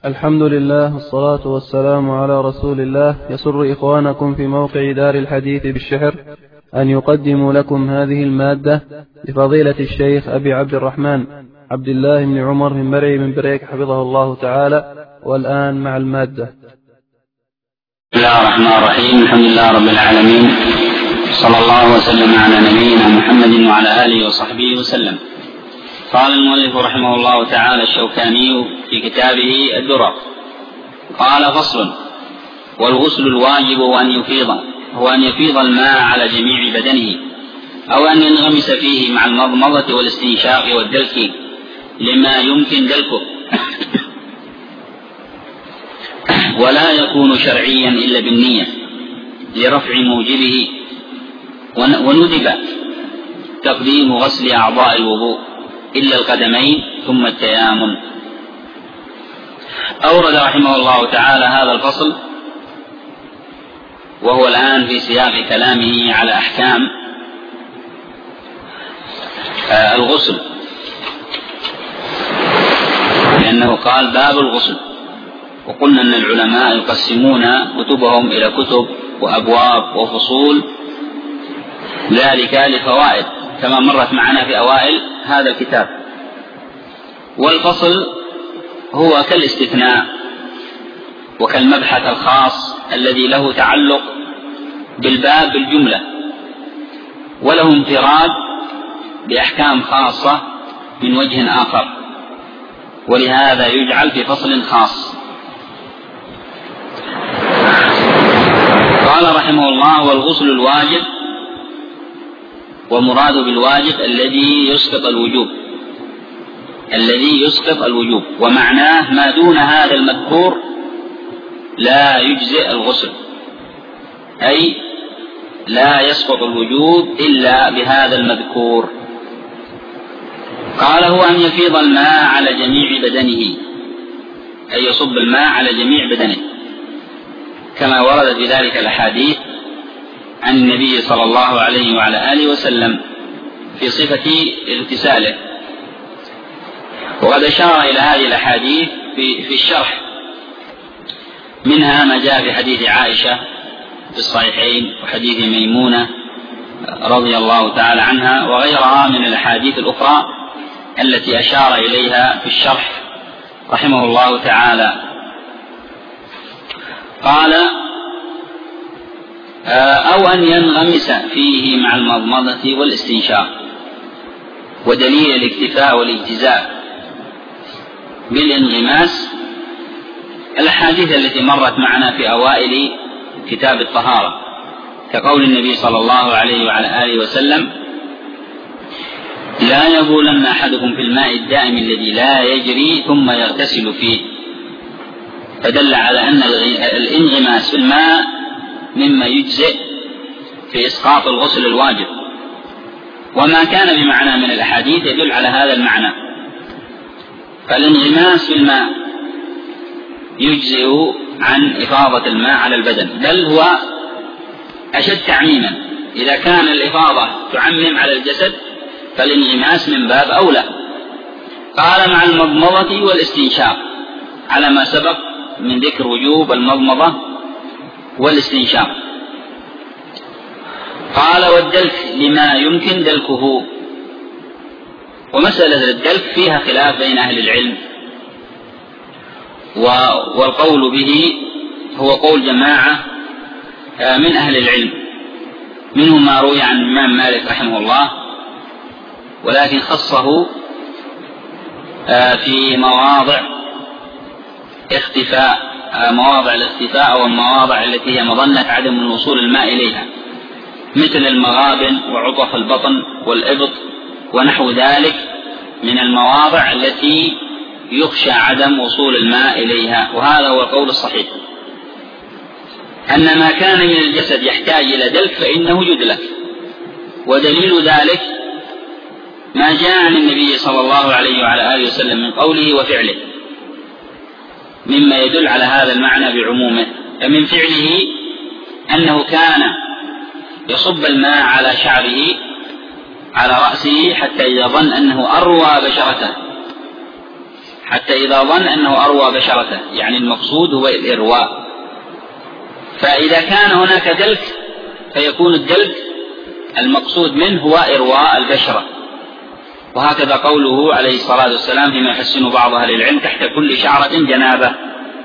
الحمد لله والصلاة والسلام على رسول الله. يسر إخوانكم في موقع دار الحديث بالشحر أن يقدموا لكم هذه المادة لفضيلة الشيخ أبي عبد الرحمن عبد الله بن عمر بن مرعي بن بريك حفظه الله تعالى. والآن مع المادة. بسم الله الرحمن الرحيم. الحمد لله رب العالمين، صلى الله وسلم على نبينا محمد وعلى آله وصحبه وسلم. قال المؤلف رحمه الله تعالى الشوكاني في كتابه الدرر: قال: فصل: والغسل الواجب هو أن يفيض الماء على جميع بدنه، أو أن ينغمس فيه مع المضمضة والاستنشاق والدلك لما يمكن دلكه، ولا يكون شرعيا إلا بالنية لرفع موجبه. وندب تقديم غسل أعضاء الوضوء إلا القدمين ثم التيامن. أورد رحمه الله تعالى هذا الفصل وهو الآن في سياق كلامه على أحكام الغسل، لأنه قال: باب الغسل. وقلنا أن العلماء يقسمون كتبهم إلى كتب وأبواب وفصول، ذلك لفوائد كما مرت معنا في أوائل هذا الكتاب. والفصل هو كالاستثناء وكالمبحث الخاص الذي له تعلق بالباب بالجملة، وله انفراد بأحكام خاصة من وجه آخر، ولهذا يجعل في فصل خاص. قال رحمه الله: والغسل الواجب، ومراد بالواجب الذي يسقط الوجوب، ومعناه ما دون هذا المذكور لا يجزئ الغسل، أي لا يسقط الوجوب إلا بهذا المذكور. قال: هو أن يفيض الماء على جميع بدنه، أي يصب الماء على جميع بدنه، كما وردت بذلك الأحاديث عن النبي صلى الله عليه وعلى آله وسلم في صفة اغتساله. وقد أشار إلى هذه الأحاديث في الشرح، منها ما جاء في حديث عائشة في الصحيحين وحديث ميمونة رضي الله تعالى عنها، وغيرها من الأحاديث الأخرى التي أشار إليها في الشرح رحمه الله تعالى. قال: أو أن ينغمس فيه مع المضمضة والاستنشاق. ودليل الاكتفاء والاجتزاء بالانغماس الأحاديث التي مرت معنا في أوائل كتاب الطهارة، كقول النبي صلى الله عليه وعلى آله وسلم: لا يبولن أحدكم في الماء الدائم الذي لا يجري ثم يغتسل فيه، فدل على أن الانغماس في الماء مما يجزئ في إسقاط الغسل الواجب، وما كان بمعنى من الأحاديث يدل على هذا المعنى. فالانغماس في الماء يجزئ عن إفاضة الماء على البدن، بل هو أشد تعميما. إذا كان الإفاضة تعمم على الجسد فالانغماس من باب أولى. قال: مع المضمضة والاستنشاق، على ما سبق من ذكر وجوب المضمضة والاستنشاق. قال: والدلك لما يمكن دلكه. ومسألة الدلك فيها خلاف بين أهل العلم، والقول به هو قول جماعة من أهل العلم، منهم ما روي عن الإمام مالك رحمه الله، ولكن خصه في مواضع الاختفاء والمواضع التي هي مظنة عدم وصول الماء إليها، مثل المغابن وعطف البطن والإبط ونحو ذلك من المواضع التي يخشى عدم وصول الماء إليها. وهذا هو القول الصحيح، أن ما كان من الجسد يحتاج إلى دلك فإنه يدلك. ودليل ذلك ما جاء عن النبي صلى الله عليه وعلى آله وسلم من قوله وفعله، مما يدل على هذا المعنى بعمومه. فمن فعله أنه كان يصب الماء على شعره على رأسه حتى إذا ظن أنه أروى بشرته حتى إذا ظن أنه أروى بشرته، يعني المقصود هو الإرواء. فإذا كان هناك دلك فيكون الدلك المقصود منه هو إرواء البشرة. وهكذا قوله عليه الصلاة والسلام فيما يحسن بعض أهل العلم: تحت كل شعرة جنابة.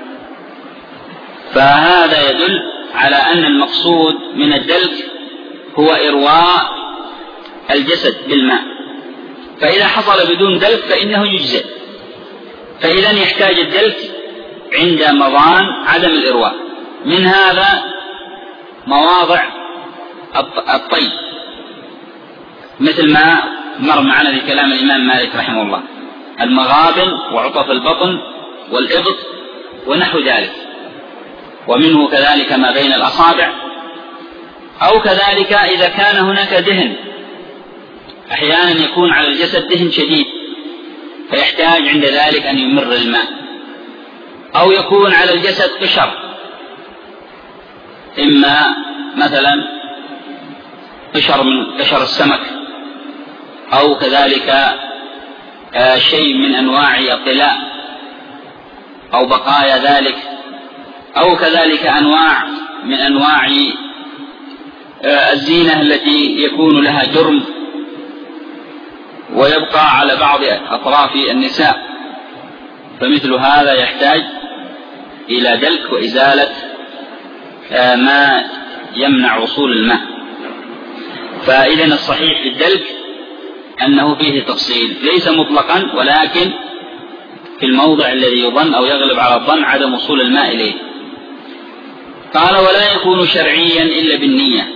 فهذا يدل على أن المقصود من الدلك هو إرواء الجسد بالماء، فإذا حصل بدون دلك فإنه يجزئ. فإذا يحتاج الدلك عند مضان عدم الإرواء. من هذا مواضع الطي، مثل ما مر معنا في كلام الإمام مالك رحمه الله: المغابن وعطف البطن والإبط ونحو ذلك، ومنه كذلك ما بين الأصابع، أو كذلك إذا كان هناك دهن. أحيانا يكون على الجسد دهن شديد فيحتاج عند ذلك أن يمر الماء، أو يكون على الجسد قشر، إما مثلا قشر من قشر السمك، أو كذلك شيء من أنواع الطلاء أو بقايا ذلك، أو كذلك أنواع من أنواع الزينة التي يكون لها جرم ويبقى على بعض أطراف النساء، فمثل هذا يحتاج إلى دلك وإزالة ما يمنع وصول الماء. فإذا الصحيح في الدلك أنه فيه تفصيل، ليس مطلقا، ولكن في الموضع الذي يظن أو يغلب على الظن عدم وصول الماء إليه. قال: ولا يكون شرعيا إلا بالنية.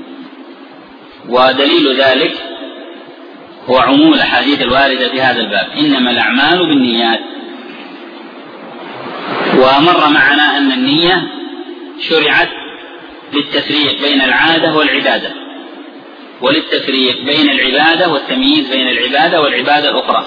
ودليل ذلك هو عموم الأحاديث الواردة في هذا الباب: إنما الأعمال بالنيات. ومر معنا أن النية شرعت للتفريق بين العادة والعبادة، وللتفريق بين العبادة والتمييز بين العبادة والعبادة الأخرى.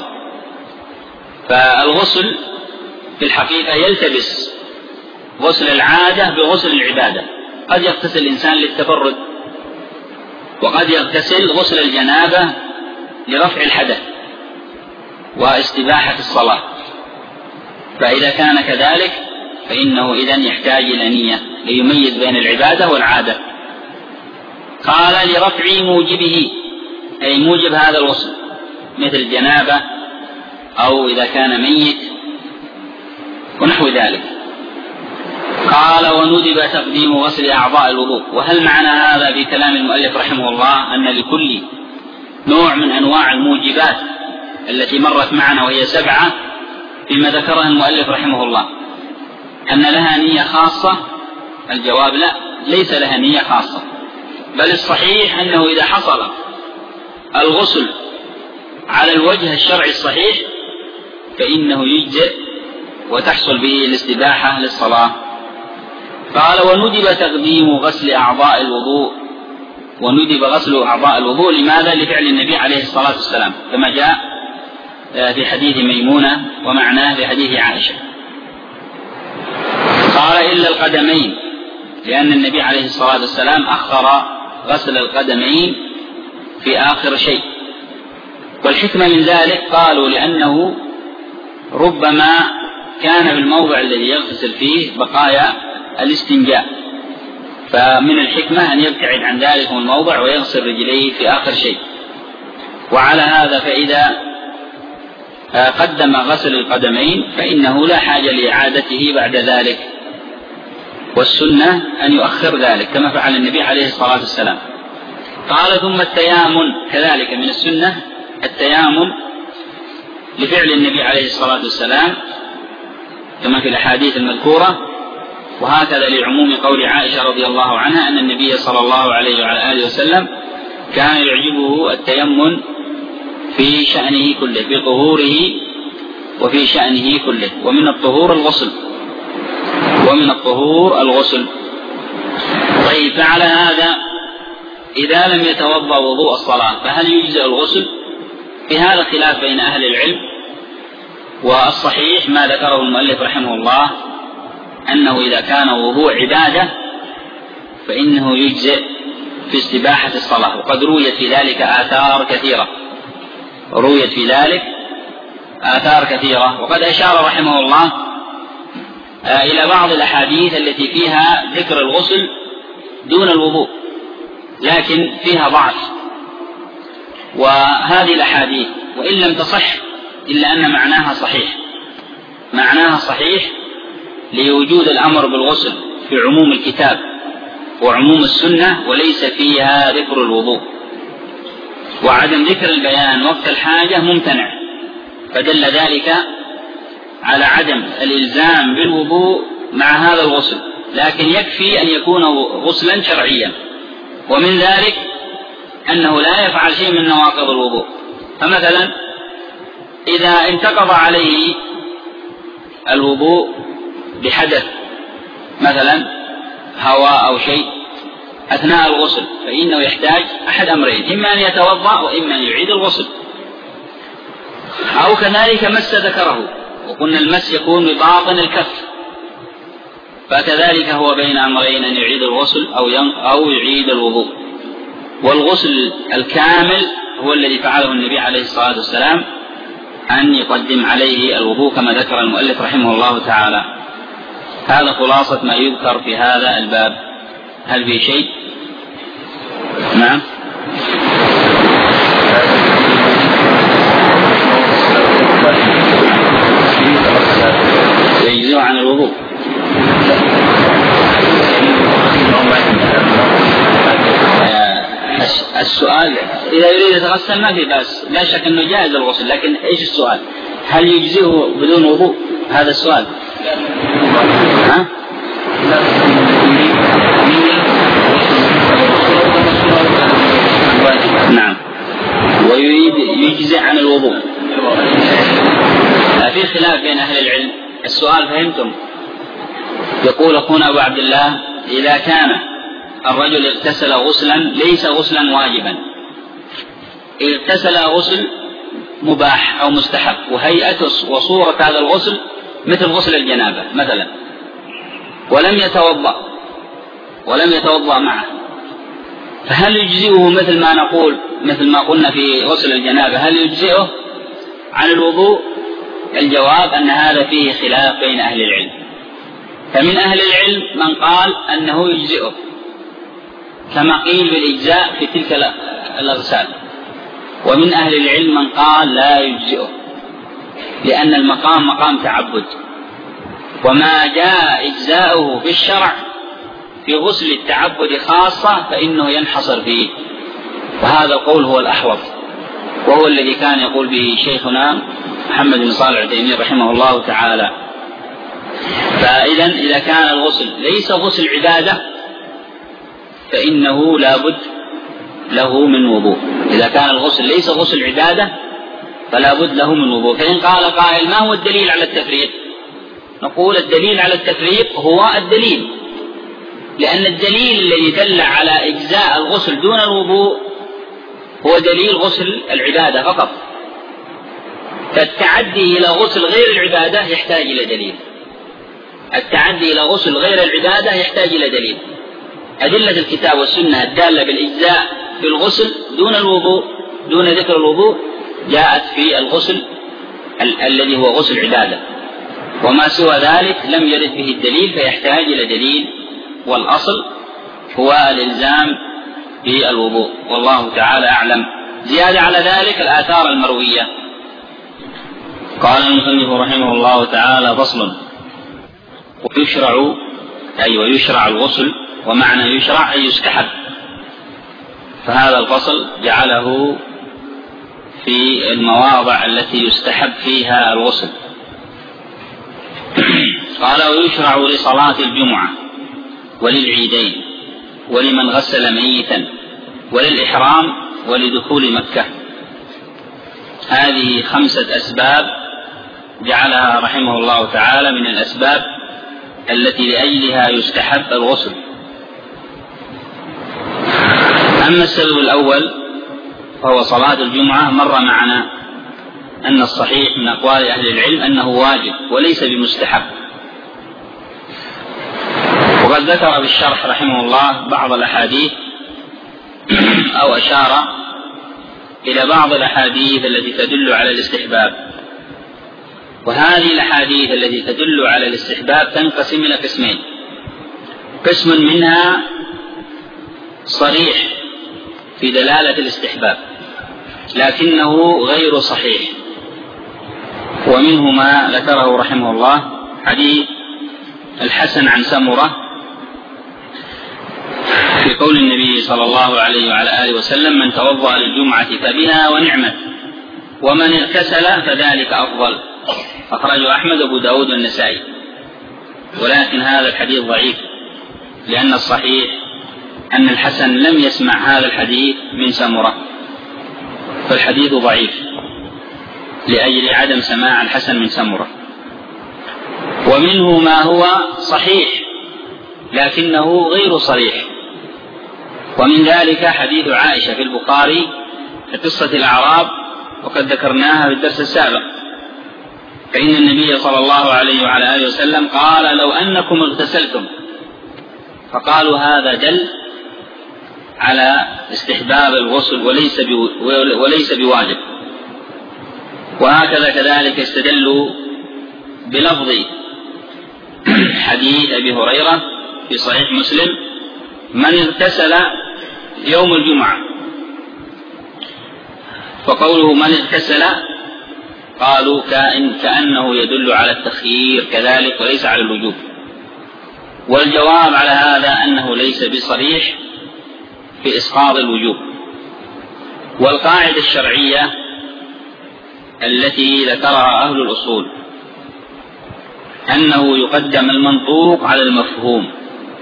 فالغسل في الحقيقة يلتبس غسل العادة بغسل العبادة. قد يغتسل الإنسان للتبرد، وقد يغتسل غسل الجنابة لرفع الحدث واستباحة الصلاة. فإذا كان كذلك فإنه إذن يحتاج إلى نية ليميز بين العبادة والعادة. قال: لرفع موجبه، أي موجب هذا الغسل، مثل الجنابة أو إذا كان ميت ونحو ذلك. قال: وندب تقديم غسل أعضاء الوضوء. وهل معنى هذا في كلام المؤلف رحمه الله أن لكل نوع من أنواع الموجبات التي مرت معنا وهي 7 فيما ذكرها المؤلف رحمه الله أن لها نية خاصة؟ الجواب: لا، ليس لها نية خاصة، بل الصحيح أنه إذا حصل الغسل على الوجه الشرعي الصحيح فإنه يجزئ وتحصل به الاستباحة للصلاة. قال: وندب تقديم غسل أعضاء الوضوء. وندب غسل أعضاء الوضوء لماذا؟ لفعل النبي عليه الصلاة والسلام، كما جاء في حديث ميمونة ومعناه في حديث عائشة. قال: إلا القدمين، لأن النبي عليه الصلاة والسلام أخر غسل القدمين في آخر شيء. والحكمة من ذلك قالوا لأنه ربما كان في الموضع الذي يغتسل فيه بقايا الاستنجاء، فمن الحكمة أن يبتعد عن ذلك الموضع ويغسل رجليه في آخر شيء. وعلى هذا فإذا قدم غسل القدمين فإنه لا حاجة لإعادته بعد ذلك، والسنة أن يؤخر ذلك كما فعل النبي عليه الصلاة والسلام. قال: ثم التيامن، كذلك من السنة التيامن لفعل النبي عليه الصلاة والسلام كما في الأحاديث المذكورة. وهكذا لعموم قول عائشة رضي الله عنها أن النبي صلى الله عليه وعلى آله وسلم كان يعجبه التيمن في شأنه كله، في طهوره وفي شأنه كله، ومن الطهور الغسل. طيب، فعلى هذا إذا لم يتوضأ وضوء الصلاة فهل يجزئ الغسل؟ في هذا خلاف بين أهل العلم، والصحيح ما ذكره المؤلف رحمه الله أنه إذا كان وضوء عبادة فإنه يجزئ في استباحة الصلاة. وقد رويت في ذلك آثار كثيرة، آثار كثيرة، وقد أشار رحمه الله إلى بعض الأحاديث التي فيها ذكر الغسل دون الوضوء لكن فيها ضعف، وهذه الأحاديث وإن لم تصح إلا أن معناها صحيح لوجود الأمر بالغسل في عموم الكتاب وعموم السنة، وليس فيها ذكر الوضوء، وعدم ذكر البيان وقت الحاجة ممتنع، فدل ذلك على عدم الإلزام بالوضوء مع هذا الغسل، لكن يكفي أن يكون غسلا شرعيا، ومن ذلك أنه لا يفعل شيء من نواقض الوضوء. فمثلا إذا انتقض عليه الوضوء بحدث، مثلا هواء أو شيء أثناء الغسل، فإنه يحتاج أحد أمرين: إما أن يتوضأ وإما أن يعيد الغسل. أو كذلك مس ذكره، وقلنا المس يكون بباطن الكف، فكذلك هو بين أمرين: أن يعيد الغسل أو يعيد الوضوء. والغسل الكامل هو الذي فعله النبي عليه الصلاة والسلام، أن يقدم عليه الوضوء كما ذكر المؤلف رحمه الله تعالى. هذا خلاصة ما يذكر في هذا الباب. هل في شيء؟ نعم. يجزئ عن الوضوء. السؤال إذا يريد يتغسل ما في بأس، لا شك أنه جائز الغسل، لكن إيش السؤال؟ هل يجزئه بدون وضوء؟ هذا السؤال. ها؟ نعم. ويريد يجزئ عن الوضوء. في خلاف بين أهل العلم. السؤال فهمتم؟ يقول أخونا أبو عبد الله: إذا كان الرجل اغتسل غسلا ليس غسلا واجبا، اغتسل غسل مباح أو مستحب، وهيئة وصورة هذا الغسل مثل غسل الجنابة مثلا، ولم يتوضأ معه، فهل يجزئه مثل ما قلنا في غسل الجنابة؟ هل يجزئه عن الوضوء؟ الجواب أن هذا فيه خلاف بين أهل العلم. فمن أهل العلم من قال أنه يجزئه، كما قيل بالإجزاء في تلك الأغسال، ومن أهل العلم من قال لا يجزئه، لأن المقام مقام تعبد، وما جاء إجزاؤه في الشرع في غسل التعبد خاصة فإنه ينحصر فيه، وهذا القول هو الأحوط، وهو الذي كان يقول به شيخنا محمد بن صالح العثيمين رحمه الله تعالى. فإذا كان الغسل ليس غسل عبادة فإنه لا بد له من وضوء. إذا كان الغسل ليس غسل عبادة فلا بد له من وضوء. فإن قال قائل: ما هو الدليل على التفريق؟ نقول: الدليل على التفريق هو الدليل، لأن الدليل الذي دل على إجزاء الغسل دون الوضوء هو دليل غسل العبادة فقط، فالتعدي إلى غسل غير العبادة يحتاج إلى دليل. التعدي إلى غسل غير العبادة يحتاج إلى دليل. أدلة الكتاب والسنة الدالة بالإجزاء في الغسل دون الوضوء، دون ذكر الوضوء، جاءت في الغسل الذي هو غسل عبادة، وما سوى ذلك لم يرد به الدليل فيحتاج إلى دليل، والأصل هو الإلزام بالوضوء، والله تعالى أعلم. زيادة على ذلك الآثار المروية. قال المصنف رحمه الله تعالى: فصل. ويشرع الغسل، ومعنى يشرع أي يستحب، فهذا الفصل جعله في المواضع التي يستحب فيها الغسل. قال: ويشرع لصلاة الجمعة وللعيدين ولمن غسل ميتا وللإحرام ولدخول مكة. هذه 5 أسباب جعلها رحمه الله تعالى من الأسباب التي لأجلها يستحب الغسل. أما السبب الأول فهو صلاة الجمعة، مر معنا أن الصحيح من أقوال أهل العلم أنه واجب وليس بمستحب، وقد ذكر بالشرح رحمه الله بعض الأحاديث أو أشار إلى بعض الأحاديث التي تدل على الاستحباب. وهذه الأحاديث التي تدل على الاستحباب تنقسم إلى قسمين: قسم منها صريح في دلالة الاستحباب لكنه غير صحيح، ومنه ما ذكره رحمه الله حديث الحسن عن سمرة في قول النبي صلى الله عليه وعلى آله وسلم: من توضأ للجمعة فبها ونعمت، ومن اغتسل فذلك أفضل. أخرجه أحمد وأبو داود والنسائي. ولكن هذا الحديث ضعيف، لأن الصحيح أن الحسن لم يسمع هذا الحديث من سمرة، فالحديث ضعيف لأجل عدم سماع الحسن من سمرة. ومنه ما هو صحيح لكنه غير صريح، ومن ذلك حديث عائشة في البخاري في قصة الأعراب، وقد ذكرناها في الدرس السابق، فإن النبي صلى الله عليه وعلى آله وسلم قال: لو أنكم اغتسلتم، فقالوا هذا دل على استحباب الغسل وليس بواجب. وهكذا كذلك استدلوا بلفظ حديث أبي هريرة في صحيح مسلم: من اغتسل يوم الجمعة، فقوله من اغتسل قالوا كأنه يدل على التخيير كذلك وليس على الوجوب. والجواب على هذا أنه ليس بصريح في إسقاط الوجوب. والقاعدة الشرعية التي ذكرها أهل الأصول أنه يقدم المنطوق على المفهوم،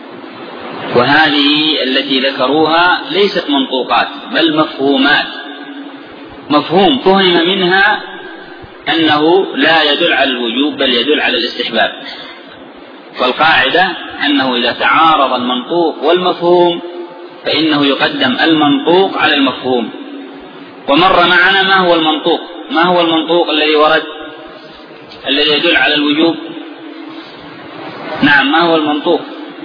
وهذه التي ذكروها ليست منطوقات بل مفهومات، مفهوم فهم منها أنه لا يدل على الوجوب بل يدل على الاستحباب. والقاعدة أنه إذا تعارض المنطوق والمفهوم فإنه يقدم المنطوق على المفهوم. ومر معنا ما هو المنطوق. ما هو المنطوق الذي ورد الذي يدل على الوجوب؟ نعم، ما هو المنطوق؟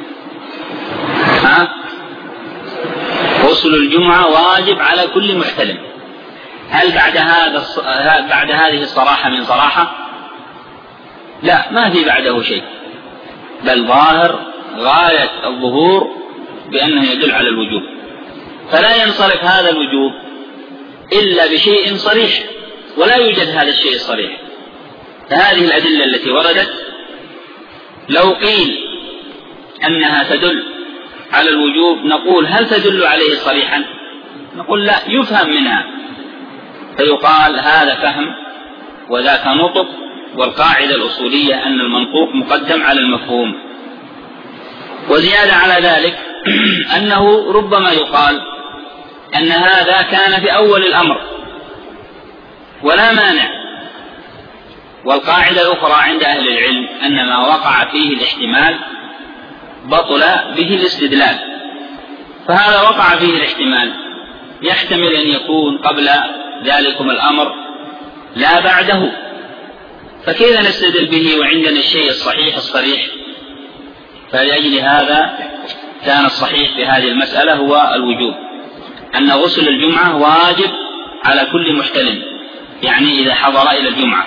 غسل الجمعة واجب على كل محتلم. هل بعد هذه الصراحة من صراحة؟ لا، ما في بعده شيء، بل ظاهر غاية الظهور بأنه يدل على الوجوب. فلا ينصرف هذا الوجوب إلا بشيء صريح، ولا يوجد هذا الشيء الصريح. فهذه الأدلة التي وردت لو قيل أنها تدل على الوجوب نقول هل تدل عليه صريحا؟ نقول لا، يفهم منها، فيقال هذا فهم وذاك نطق. والقاعدة الأصولية أن المنطوق مقدم على المفهوم. وزيادة على ذلك أنه ربما يقال أن هذا كان في أول الأمر ولا مانع. والقاعدة الأخرى عند أهل العلم أن ما وقع فيه الاحتمال بطل به الاستدلال. فهذا وقع فيه الاحتمال، يحتمل أن يكون قبل ذلكم الأمر لا بعده، فكيف نستدل به وعندنا الشيء الصحيح الصريح؟ فلأجل هذا كان الصحيح في هذه المسألة هو الوجوب، أن غسل الجمعة واجب على كل محتلم، يعني إذا حضر إلى الجمعة.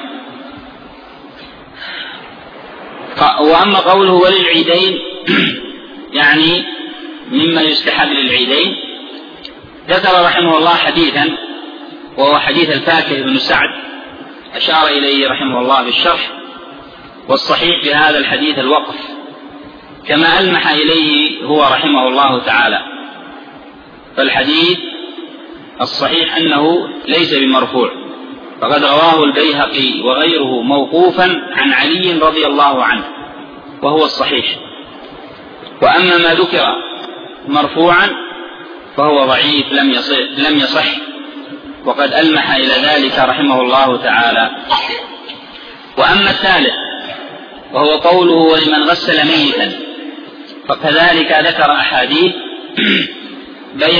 وأما قوله وللعيدين يعني مما يستحب للعيدين، ذكر رحمه الله حديثا وهو حديث الفاكه بن سعد أشار إليه رحمه الله بالشرح. والصحيح في هذا الحديث الوقف كما ألمح إليه هو رحمه الله تعالى. فالحديث الصحيح أنه ليس بمرفوع، فقد رواه البيهقي وغيره موقوفا عن علي رضي الله عنه وهو الصحيح. وأما ما ذكر مرفوعا فهو ضعيف لم يصح، وقد ألمح إلى ذلك رحمه الله تعالى. وأما الثالث وهو قوله ولمن غسل ميتا، فكذلك ذكر أحاديث بين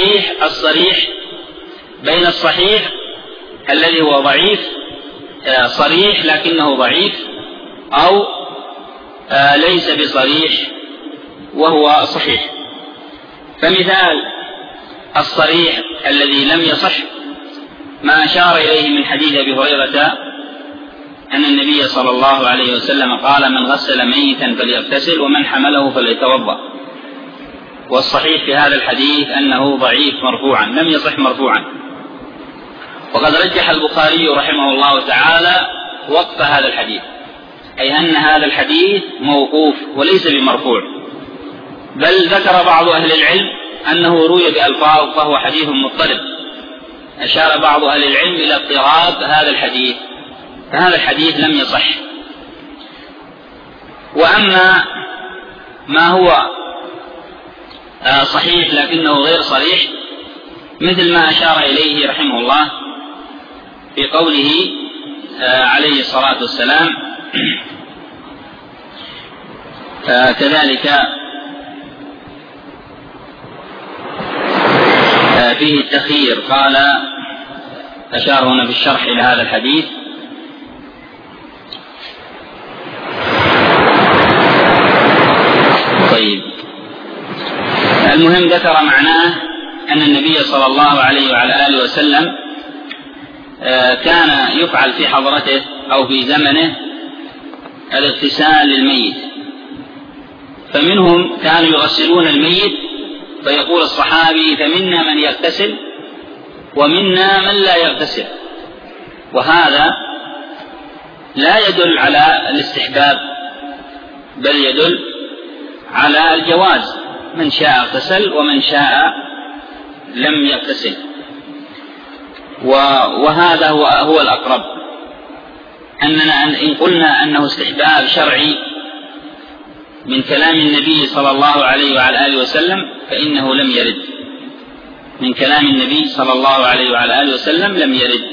الصحيح الذي هو ضعيف، صريح لكنه ضعيف، أو ليس بصريح وهو صحيح. فمثال الصريح الذي لم يصح ما أشار إليه من حديث أبي هريرة أن النبي صلى الله عليه وسلم قال: من غسل ميتا فليغتسل ومن حمله فليتوضأ. والصحيح في هذا الحديث أنه ضعيف مرفوعا، لم يصح مرفوعا. وقد رجح البخاري رحمه الله تعالى وقف هذا الحديث، أي أن هذا الحديث موقوف وليس بمرفوع، بل ذكر بعض أهل العلم أنه روي بألفاظ فهو حديث مضطرب. أشار بعض أهل العلم إلى اضطراب هذا الحديث، فهذا الحديث لم يصح. وأما ما هو صحيح لكنه غير صريح، مثل ما أشار إليه رحمه الله في قوله عليه الصلاة والسلام كذلك فيه التخيير، قال أشار هنا في الشرح إلى هذا الحديث: طيب، المهم ذكر معناه أن النبي صلى الله عليه وعلى آله وسلم كان يفعل في حضرته أو في زمنه الاغتسال للميت، فمنهم كانوا يغسلون الميت فيقول الصحابي: فمنا من يغتسل ومنا من لا يغتسل. وهذا لا يدل على الاستحباب، بل يدل على الجواز، من شاء اغتسل ومن شاء لم يغتسل. وهذا هو الأقرب، أننا إن قلنا أنه استحباب شرعي من كلام النبي صلى الله عليه وعلى آله وسلم فإنه لم يرد، من كلام النبي صلى الله عليه وعلى آله وسلم لم يرد.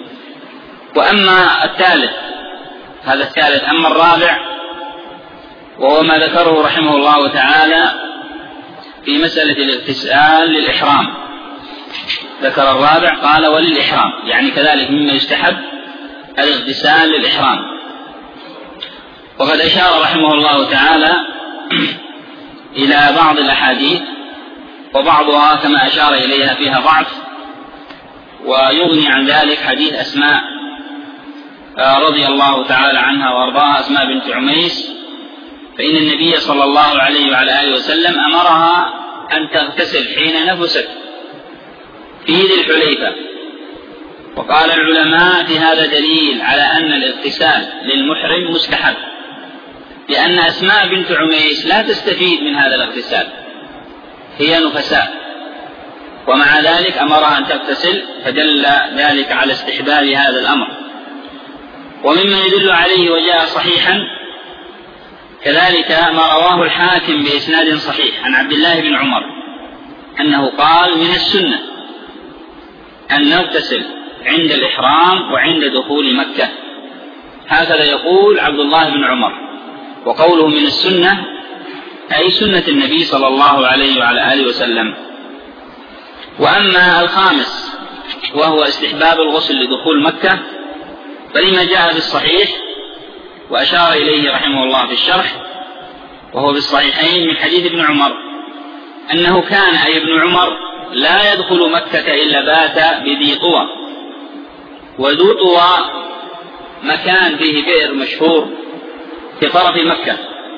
وأما الثالث، هذا الثالث. أما الرابع وهو ما ذكره رحمه الله تعالى في مسألة الاغتسال للإحرام، ذكر الرابع قال: وللإحرام، يعني كذلك مما يستحب الاغتسال للإحرام. وقد أشار رحمه الله تعالى إلى بعض الأحاديث، وبعضها كما أشار إليها فيها ضعف، ويغني عن ذلك حديث أسماء رضي الله تعالى عنها وأرضاها، أسماء بنت عميس، فإن النبي صلى الله عليه وعلى آله وسلم أمرها أن تغتسل حين نفست في ذي الحليفة. وقال العلماء في هذا دليل على أن الاغتسال للمحرم مستحب، لأن أسماء بنت عميس لا تستفيد من هذا الاغتسال، هي نفساء، ومع ذلك أمرها أن تغتسل، فدل ذلك على استحباب هذا الأمر. ومما يدل عليه وجاء صحيحا كذلك ما رواه الحاكم بإسناد صحيح عن عبد الله بن عمر أنه قال: من السنة أن نغتسل عند الإحرام وعند دخول مكة. هكذا يقول عبد الله بن عمر، وقوله من السنة أي سنة النبي صلى الله عليه وعلى آله وسلم. وأما الخامس وهو استحباب الغسل لدخول مكة، فلما جاء بالصحيح وأشار إليه رحمه الله في الشرح، وهو بالصحيحين من حديث ابن عمر أنه كان أي ابن عمر لا يدخل مكة إلا بات بذي طوى، وذو طوى مكان فيه بئر مشهور في طرف مكة.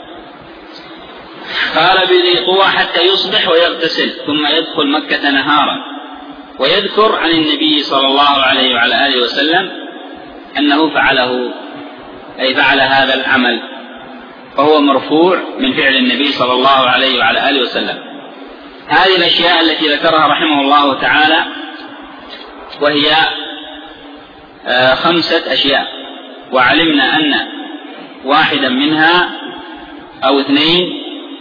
قال: بذي طوى حتى يصبح ويغتسل ثم يدخل مكة نهارا. ويذكر عن النبي صلى الله عليه وعلى آله وسلم أنه فعله، أي فعل هذا العمل، فهو مرفوع من فعل النبي صلى الله عليه وعلى آله وسلم. هذه الأشياء التي ذكرها رحمه الله تعالى، وهي 5 أشياء، وعلمنا أن واحدا منها أو 2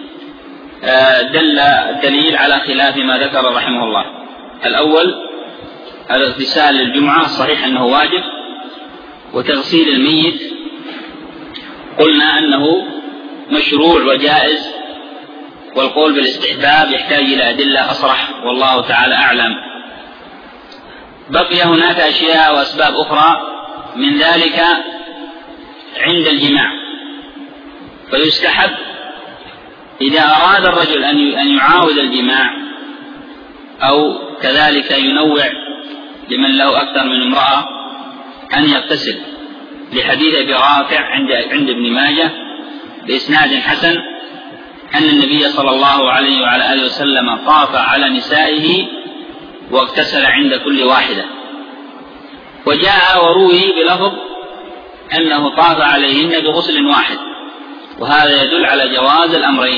دل الدليل على خلاف ما ذكر رحمه الله. الأول الاغتسال للجمعة، صحيح أنه واجب. وتغسيل الميت قلنا أنه مشروع وجائز، والقول بالاستحباب يحتاج إلى أدلة أصرح، والله تعالى أعلم. بقي هناك أشياء وأسباب أخرى، من ذلك عند الجماع، فيستحب إذا أراد الرجل أن يعاود الجماع أو كذلك ينوع لمن له أكثر من امرأة أن يغتسل لحديث أبي رافع عند ابن ماجه بإسناد حسن أن النبي صلى الله عليه وعلى آله وسلم طاف على نسائه واغتسل عند كل واحدة. وجاء وروي بلفظ أنه طاف عليهن بغسل واحد، وهذا يدل على جواز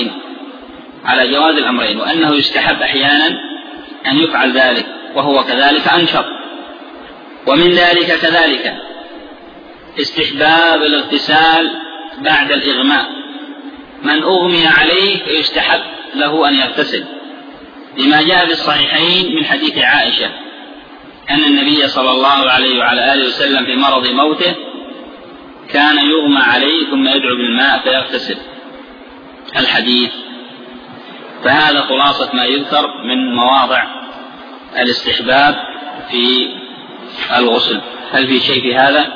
الأمرين وأنه يستحب أحيانا أن يفعل ذلك، وهو كذلك أنشط. ومن ذلك كذلك استحباب الاغتسال بعد الإغماء، من أغمي عليه فيستحب له أن يغتسل، لما جاء في الصحيحين من حديث عائشة أن النبي صلى الله عليه وعلى آله وسلم في مرض موته كان يغمى عليه ثم يدعو بالماء فيغتسل الحديث. فهذا خلاصة ما يذكر من مواضع الاستحباب في الغسل. هل في شيء في هذا؟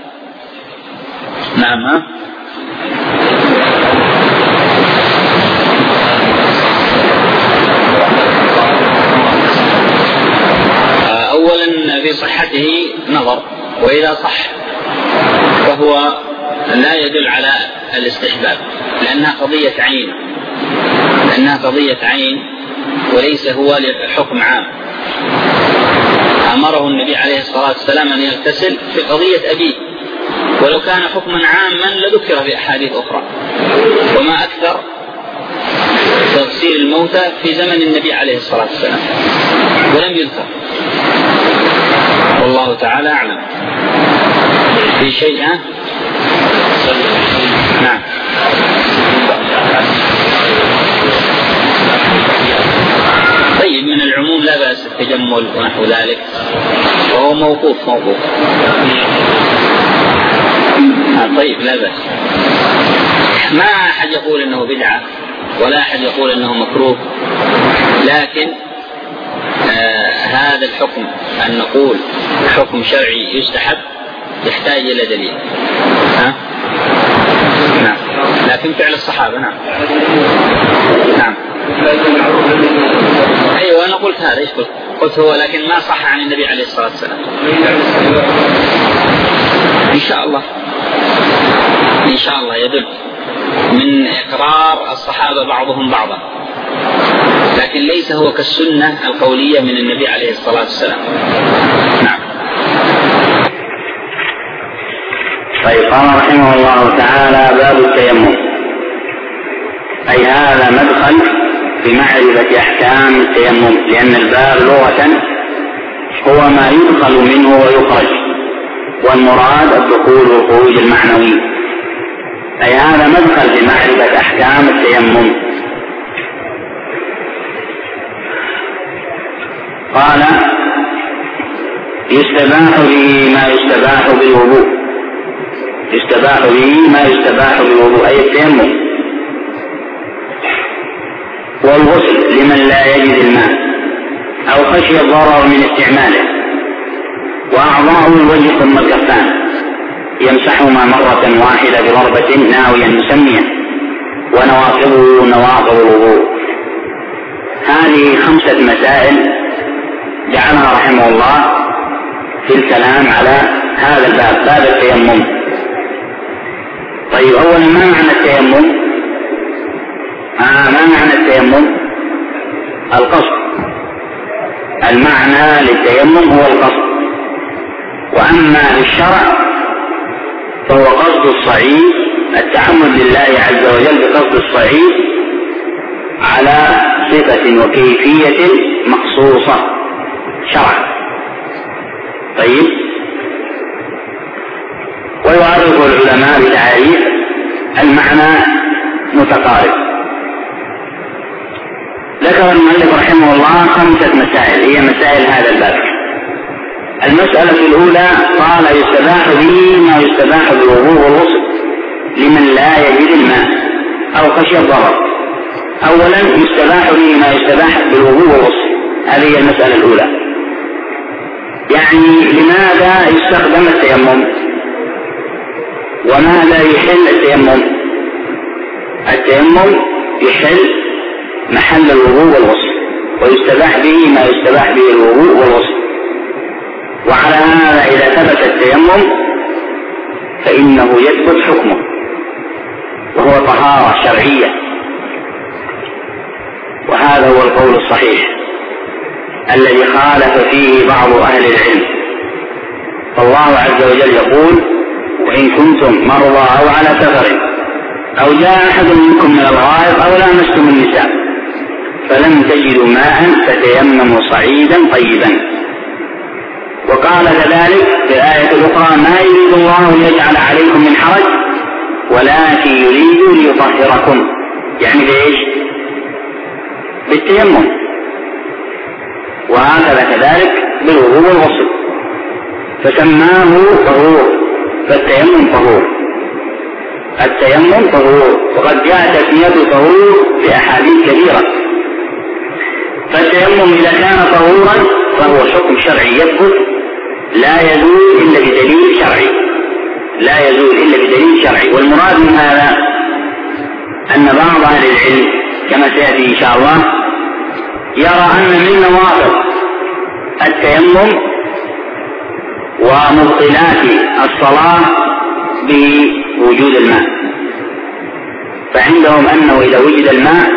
نعم. أولا في صحته نظر، وإذا صح فهو لا يدل على الاستحباب، لأنها قضية عين وليس هو حكم عام. أمره النبي عليه الصلاة والسلام أن يغتسل في قضية أبيه، ولو كان حكما عاما لذكر في أحاديث أخرى، وما أكثر تغسيل الموتى في زمن النبي عليه الصلاة والسلام ولم يذكر، والله تعالى أعلم. في شيء؟ نعم. طيب، من العموم لا بأس التجمل ونحو ذلك، وهو موقوف. طيب، لا بأس. ما أحد يقول أنه بدعة ولا أحد يقول أنه مكروه، لكن هذا الحكم أن نقول حكم شرعي يستحب يحتاج إلى دليل. نعم. لكن فعل الصحابة. نعم. أيوة، أنا قلت هذا. إيش قلت هو، لكن ما صح عن النبي عليه الصلاة والسلام. إن شاء الله يدل من إقرار الصحابة بعضهم بعضا، لكن ليس هو كالسنة القولية من النبي عليه الصلاة والسلام. نعم. طيب، قال رحمه الله تعالى: باب التيمم، أي هذا مدخل في معرفة أحكام التيمم، لأن الباب لغة هو ما يدخل منه ويخرج، والمراد الدخول والخروج المعنوي، أي هذا مدخل في معرفة أحكام التيمم. قال: يستباح به ما يستباح بالوضوء، أي التيمم والغسل لمن لا يجد الماء أو خشي الضرر من استعماله. وأعضاء الوجه ثم الكفان، يمسحهما مرة واحدة بضربة ناويا مسميا، ونواقضه نواقض الوضوء. هذه 5 مسائل جعلها رحمه الله في الكلام على هذا الباب، باب التيمم. طيب، أولا ما معنى التيمم؟ القصد. المعنى للتيمم هو القصد، وأما للشرع فهو قصد الصعيد، التعمد لله عز وجل بقصد الصعيد على صفة وكيفية مخصوصة شرعا. طيب، ويعرف العلماء بتعريف المعنى متقارب. ذكر المؤلف رحمه الله 5 مسائل هي مسائل هذا الباب. المسألة الأولى قال: يستباح به ما يستباح بالوضوء والغسل لمن لا يجد الماء أو خشي الضرر. أولا، يستباح به ما يستباح بالوضوء والغسل، هذه هي المسألة الأولى. يعني لماذا يستخدم التيمم، وماذا يحل التيمم؟ التيمم يحل محل الوضوء والغسل، ويستباح به ما يستباح به الوضوء والغسل. وعلى هذا إذا ثبت التيمم فإنه يثبت حكمه، وهو طهارة شرعية. وهذا هو القول الصحيح الذي خالف فيه بعض أهل العلم. فالله عز وجل يقول: وإن كنتم مرضى أو على سفر أو جاء أحد منكم من الغائط أو لامستم النساء فلم تجدوا ماء فتيمموا صعيدا طيبا. وقال كذلك في الآية الأخرى: ما يريد الله ليجعل عليكم من حرج ولكن يريد ليطهركم. يعني بإيش؟ بالتيمم. وهكذا كذلك بالوضوء والغسل، فسماه طهور، فالتيمم طهور. التيمم طهور، وقد جاء تسميته طهور في أحاديث كثيرة. فالتيمم إذا كان طهورا فهو حكم شرعي يثبت لا يزول إلا بدليل شرعي، لا يزول إلا بدليل شرعي. والمراد من هذا أن بعض أهل العلم كما سيأتي إن شاء الله يرى أن من نواقض التيمم ومبطلات الصلاة بوجود الماء. فعندهم أنه إذا وجد الماء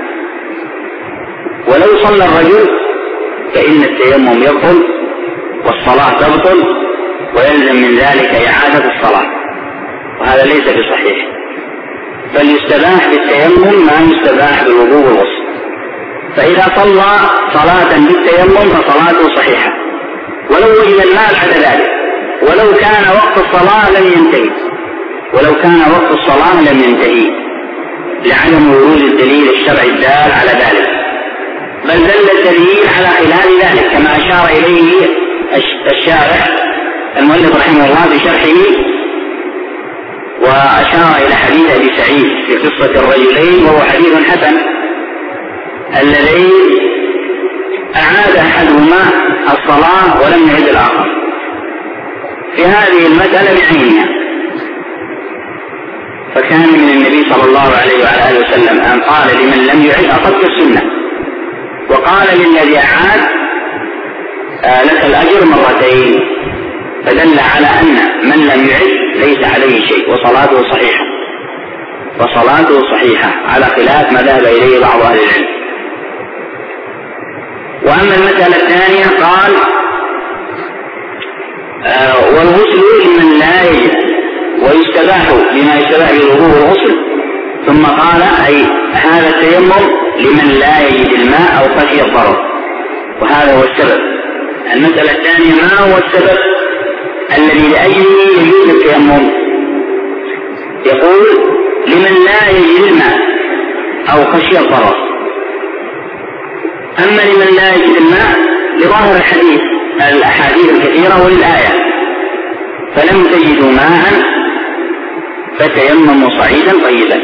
ولو صلى الرجل فإن التيمم يبطل والصلاة تبطل ويلزم من ذلك إعادة الصلاة، وهذا ليس بصحيح. بل يستباح بالتيمم ما يستباح بالوضوء والغسل. فإذا صلى صلاة بالتيمم فصلاته صحيحة ولو وجد الماء بعد ذلك، ولو كان وقت الصلاة لم ينتهي، ولو كان وقت الصلاة لم ينتهي، لعدم ورود الدليل الشرعي الدال على ذلك. بل دل الدليل على خلاف ذلك كما أشار إليه الشارح المؤلف رحمه الله في شرحه، وأشار إلى حديث أبي سعيد في قصة الرجلين، وهو حديث حسن، الذي أعاد أحدهما الصلاة ولم يعد الآخر في هذه المسألة بعينها. فكان من النبي صلى الله عليه وعلى آله وسلم أن قال لمن لم يعد أصبت السنة، وقال للذي أعاد لك الأجر مرتين. فدل على أن من لم يعد ليس عليه شيء وصلاته صحيحة، وصلاته صحيحة على خلاف ما ذهب إليه بعض أهل العلم. وأما المسألة الثانية قال: والغسل لمن لا يجد، ويستباح بما يستباح بالوضوء والغسل. ثم قال: أي هذا التيمم لمن لا يجد الماء أو خشي الضرر، وهذا هو السبب. المسألة الثانية: ما هو السبب الذي لأجله يجوز التيمم؟ يقول: لمن لا يجد الماء أو خشي الضرر. أما لمن لا يجد الماء لظاهر الأحاديث الكثيرة وللآية: فلم تجدوا ماء فتيمموا صعيدا طيبا.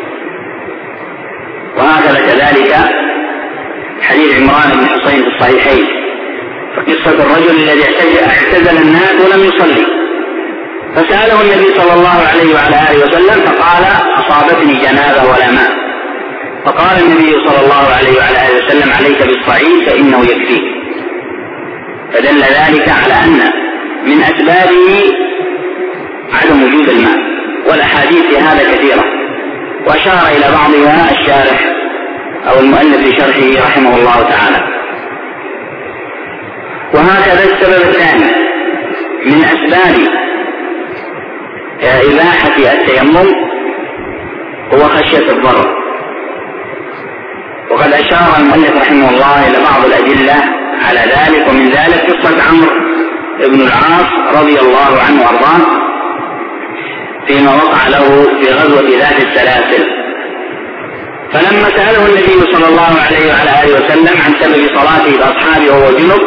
وهكذا كذلك حديث عمران بن حسين في الصحيحين في قصة الرجل الذي اعتزل الناس ولم يصلي، فسأله النبي صلى الله عليه وعلى آله وسلم فقال: أصابتني جنابة ولا ماء. فقال النبي صلى الله عليه وعلى آله وسلم: عليك بالصعيد فإنه يكفيك. فدل ذلك على أن من أسبابه عدم وجود الماء، والأحاديث في هذا كثيرة، وأشار إلى بعضها الشارح أو المؤلف في شرحه رحمه الله تعالى. وهكذا السبب الثاني من أسباب إباحة التيمم هو خشية الضرر. وقد أشار المؤلف رحمه الله إلى بعض الأدلة على ذلك، ومن ذلك قصة عمرو بن العاص رضي الله عنه وارضاه فيما وقع له في غزوة ذات السلاسل. فلما سأله النبي صلى الله عليه وعلى آله وسلم عن سبب صلاته بأصحابه وهو جنب،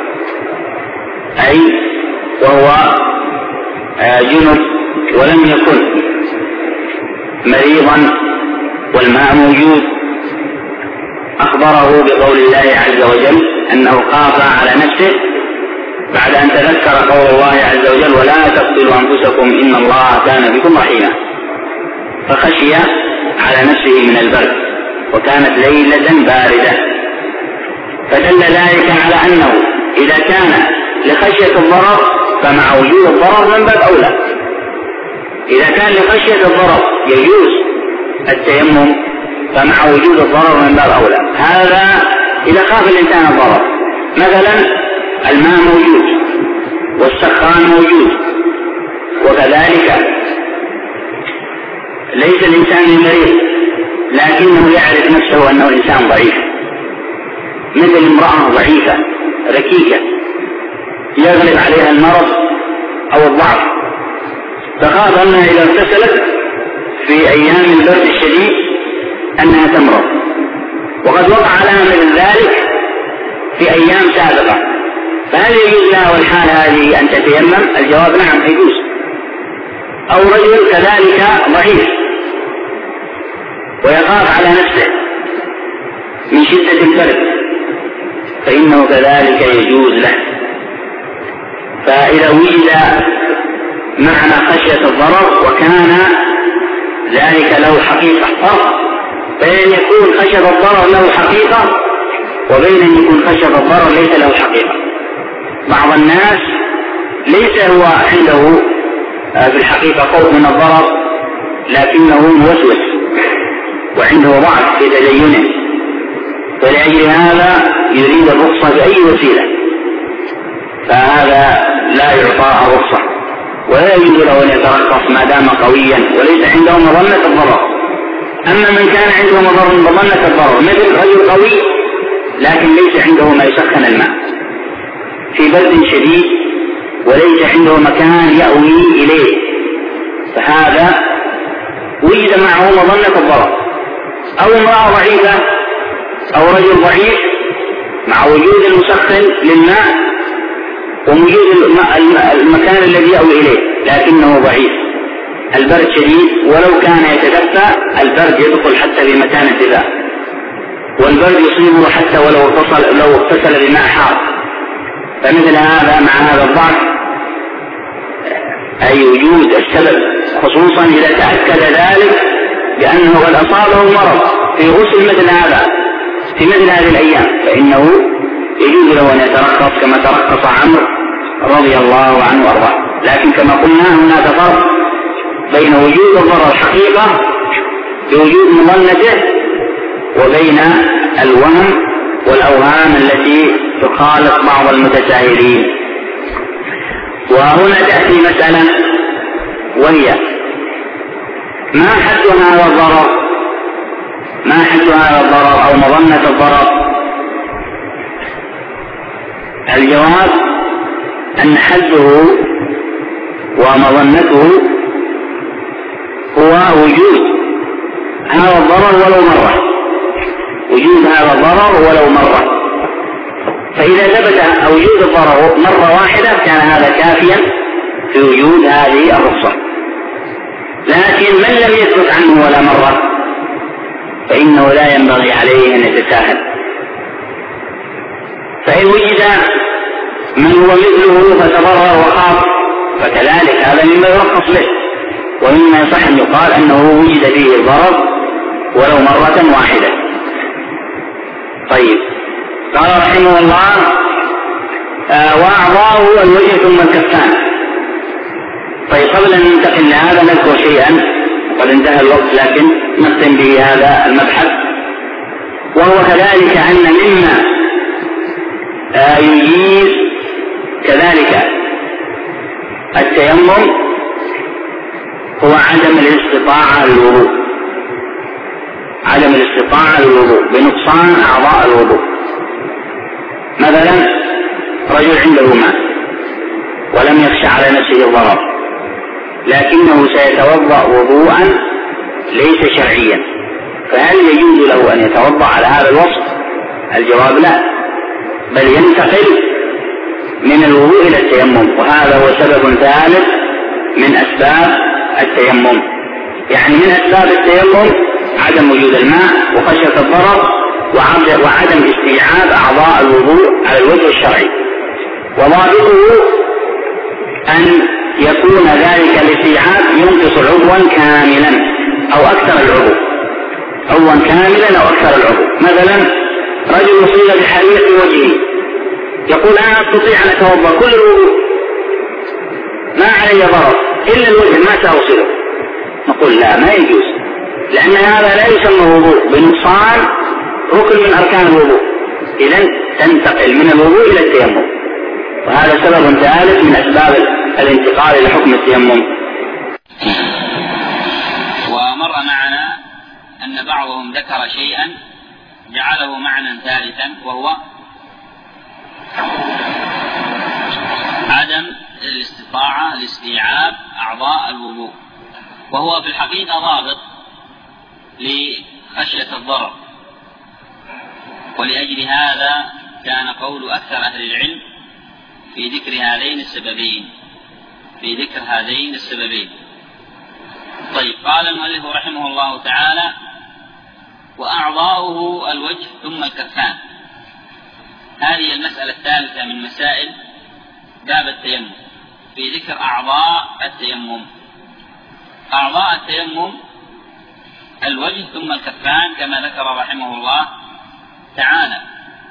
أي وهو جنب ولم يكن مريضا والماء موجود، أخبره بقول الله عز وجل أنه خاف على نفسه بعد أن تذكر قول الله عز وجل: ولا تقتلوا أنفسكم إن الله كان بكم رحيما. فخشي على نفسه من البرد، وكانت ليلة باردة، فدل ذلك على أنه إذا كان لخشية الضرر فمع وجود الضرر من باب أولى. إذا كان لخشية الضرر يجوز التيمم، فمع وجود الضرر من باب أولى. هذا إذا خاف الإنسان الضرر، مثلا الماء موجود والسخان موجود، وكذلك ليس الإنسان مريض لكنه يعرف نفسه أنه إنسان ضعيف، مثل امرأة ضعيفة ركيكة يغلب عليها المرض أو الضعف، فخاف أنها إذا اغتسلت في أيام البرد الشديد أنها تمرض، وقد وقع لها مثل ذلك في أيام سابقة، فهل يجوز لها والحال هذه أن تتيمم؟ الجواب نعم يجوز. أو رجل كذلك ضعيف ويخاف على نفسه من شدة البرد فإنه كذلك يجوز له. فإذا وجد معنى خشية الضرر وكان ذلك له حقيقة فرق بين يكون خشية الضرر له حقيقة وبين أن يكون خشية الضرر ليس له حقيقة. بعض الناس ليس هو عنده في الحقيقة خوف من الضرر لكنه موسوس وعنده ضعف في تدينه، فلأجل هذا يريد الرخصة بأي وسيلة، فهذا لا يعطى الرخصة ولا يجوز له أن يترخص ما دام قويا وليس عنده مظنة الضرر. أما من كان عنده مظنة الضرر مثل رجل قوي لكن ليس عنده ما يسخن الماء في برد شديد وليس عنده مكان يأوي إليه، فهذا وجد معه مظنة الضرر. أو امرأة ضعيفة أو رجل ضعيف مع وجود المسخن للماء ووجود المكان الذي يأوي إليه لكنه ضعيف، البرد شديد ولو كان يتدفى البرد يدخل حتى في مكان الدفاع، والبرد يصيبه حتى لو اغتسل بماء حار. فمثل هذا مع هذا الضعف أي وجود السبب، خصوصا إذا تأكد ذلك بأنه قد أصابه المرض في غسل مثل هذا في مثل هذه الأيام، فإنه يجوز له أن يترخص كما ترخص عمرو رضي الله عنه وارضاه. لكن كما قلنا هناك فرق بين وجود الضرر الحقيقة بوجود مظنته وبين الوهم والأوهام التي تخالط بعض المتساهلين. وهنا تأتي مسألة وهي ما حد هذا الضرر، ما حد هذا الضرر أو مظنة الضرر؟ الجواب أن حده ومظنته هو وجود هذا الضرر ولو مرة، وجود هذا الضرر ولو مرة. فإذا ثبت وجود الضرر مرة واحدة كان هذا كافيا في وجود هذه الرخصة. لكن من لم يثبت عنه ولا مرة فإنه لا ينبغي عليه أن يتساهل. فإن وجد من هو مثله فتضرر وخاف فكذلك هذا مما يرخص له، ومما يصح أن يقال أنه وجد فيه الضرر ولو مرة واحدة. طيب، قال رحمه الله وأعضاؤه الوجه ثم الكفان. طيب، قبل أن ننتقل لهذا نذكر شيئا وقد انتهى الوقت لكن نختم به هذا المبحث، وهو كذلك أن مما يجيز كذلك التيمم هو عدم الاستطاعة للوضوء، عدم الاستطاعة للوضوء بنقصان أعضاء الوضوء. مثلا رجل عنده ماء ولم يخشى على نفسه الضرر لكنه سيتوضأ وضوءا ليس شرعيا، فهل يجوز له أن يتوضأ على هذا الوصف؟ الجواب لا، بل ينتقل من الوضوء إلى التيمم، وهذا هو سبب ثالث من أسباب التيمم. يعني من أسباب التيمم عدم وجود الماء وخشية الضرر وعدم استيعاب أعضاء الوضوء على الوجه الشرعي. وضابطه أن يكون ذلك الاستيعاب ينقص عضوا كاملا أو أكثر العضو، عضوا كاملا أو أكثر العضو. مثلا رجل يصيب بحريق في وجهه يقول أنا أستطيع أن أتوضأ كل الوضوء ما علي ضرر إلا الوجه ما سأوصله، نقول لا، ما يجوز، لأن هذا لا يسمى وضوء بنقصان ركن من أركان الوضوء، إذن تنتقل من الوضوء إلى التيمم، وهذا سبب ثالث من أسباب الانتقال إلى حكم التيمم. ومر معنا أن بعضهم ذكر شيئا جعله معنى ثالثا، وهو عدم الاستطاعة لاستيعاب أعضاء الوضوء، وهو في الحقيقة ضابط لخشية الضرر، ولأجل هذا كان قول أكثر أهل العلم في ذكر هذين السببين. طيب، قال المؤلف رحمه الله تعالى: وأعضاؤه الوجه ثم الكفان. هذه المسألة الثالثة من مسائل باب التيمم، في ذكر أعضاء التيمم. أعضاء التيمم الوجه ثم الكفان كما ذكر رحمه الله تعالى.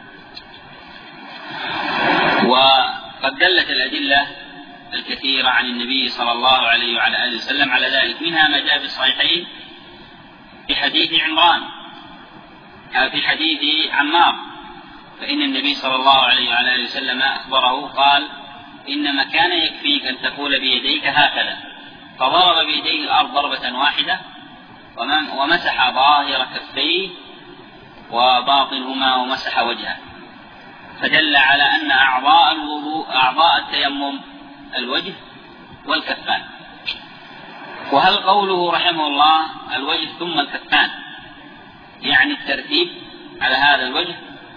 وقد دلت الأدلة الكثيرة عن النبي صلى الله عليه وعلى آله وسلم على ذلك، منها ما جاء في الصحيحين في حديث عمران، في حديث عمار، فإن النبي صلى الله عليه وعلى آله وسلم أخبره قال: إنما كان يكفيك أن تقول بيديك هكذا، فضرب بيديه الأرض ضربة واحدة ومسح ظاهر كفيه وباطنهما ومسح وجهه، فدل على أن أعضاء التيمم الوجه والكفان. وهل قوله رحمه الله الوجه ثم الكفان يعني الترتيب على هذا الوجه؟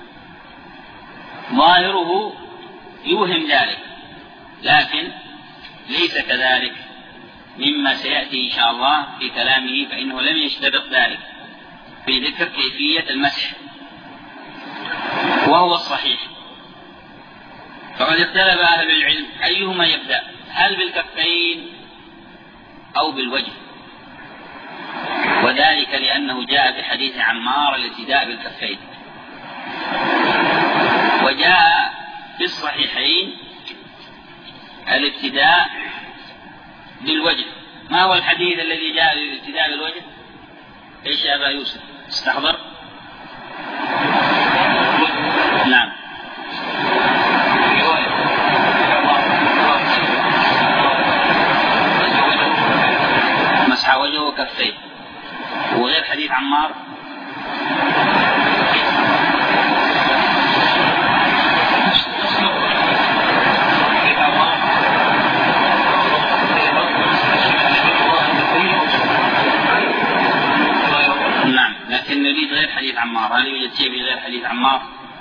ظاهره يوهم ذلك، لكن ليس كذلك مما سيأتي إن شاء الله في كلامه، فإنه لم يشترط ذلك في ذكر كيفية المسح، وهو الصحيح. فقد اختلف أهل العلم أيهما يبدأ، هل بالكفين أو بالوجه، وذلك لأنه جاء في حديث عمار الابتداء بالكفين، وجاء في الصحيحين الابتداء بالوجه. ما هو الحديث الذي جاء بالابتداء بالوجه؟ ايش يا أبا يوسف؟ استحضر. نعم. مسح وجهه وكفيه. وغير حديث عمار لكن نريد غير حديث عمار. هل يوجد شيء غير حديث عمار؟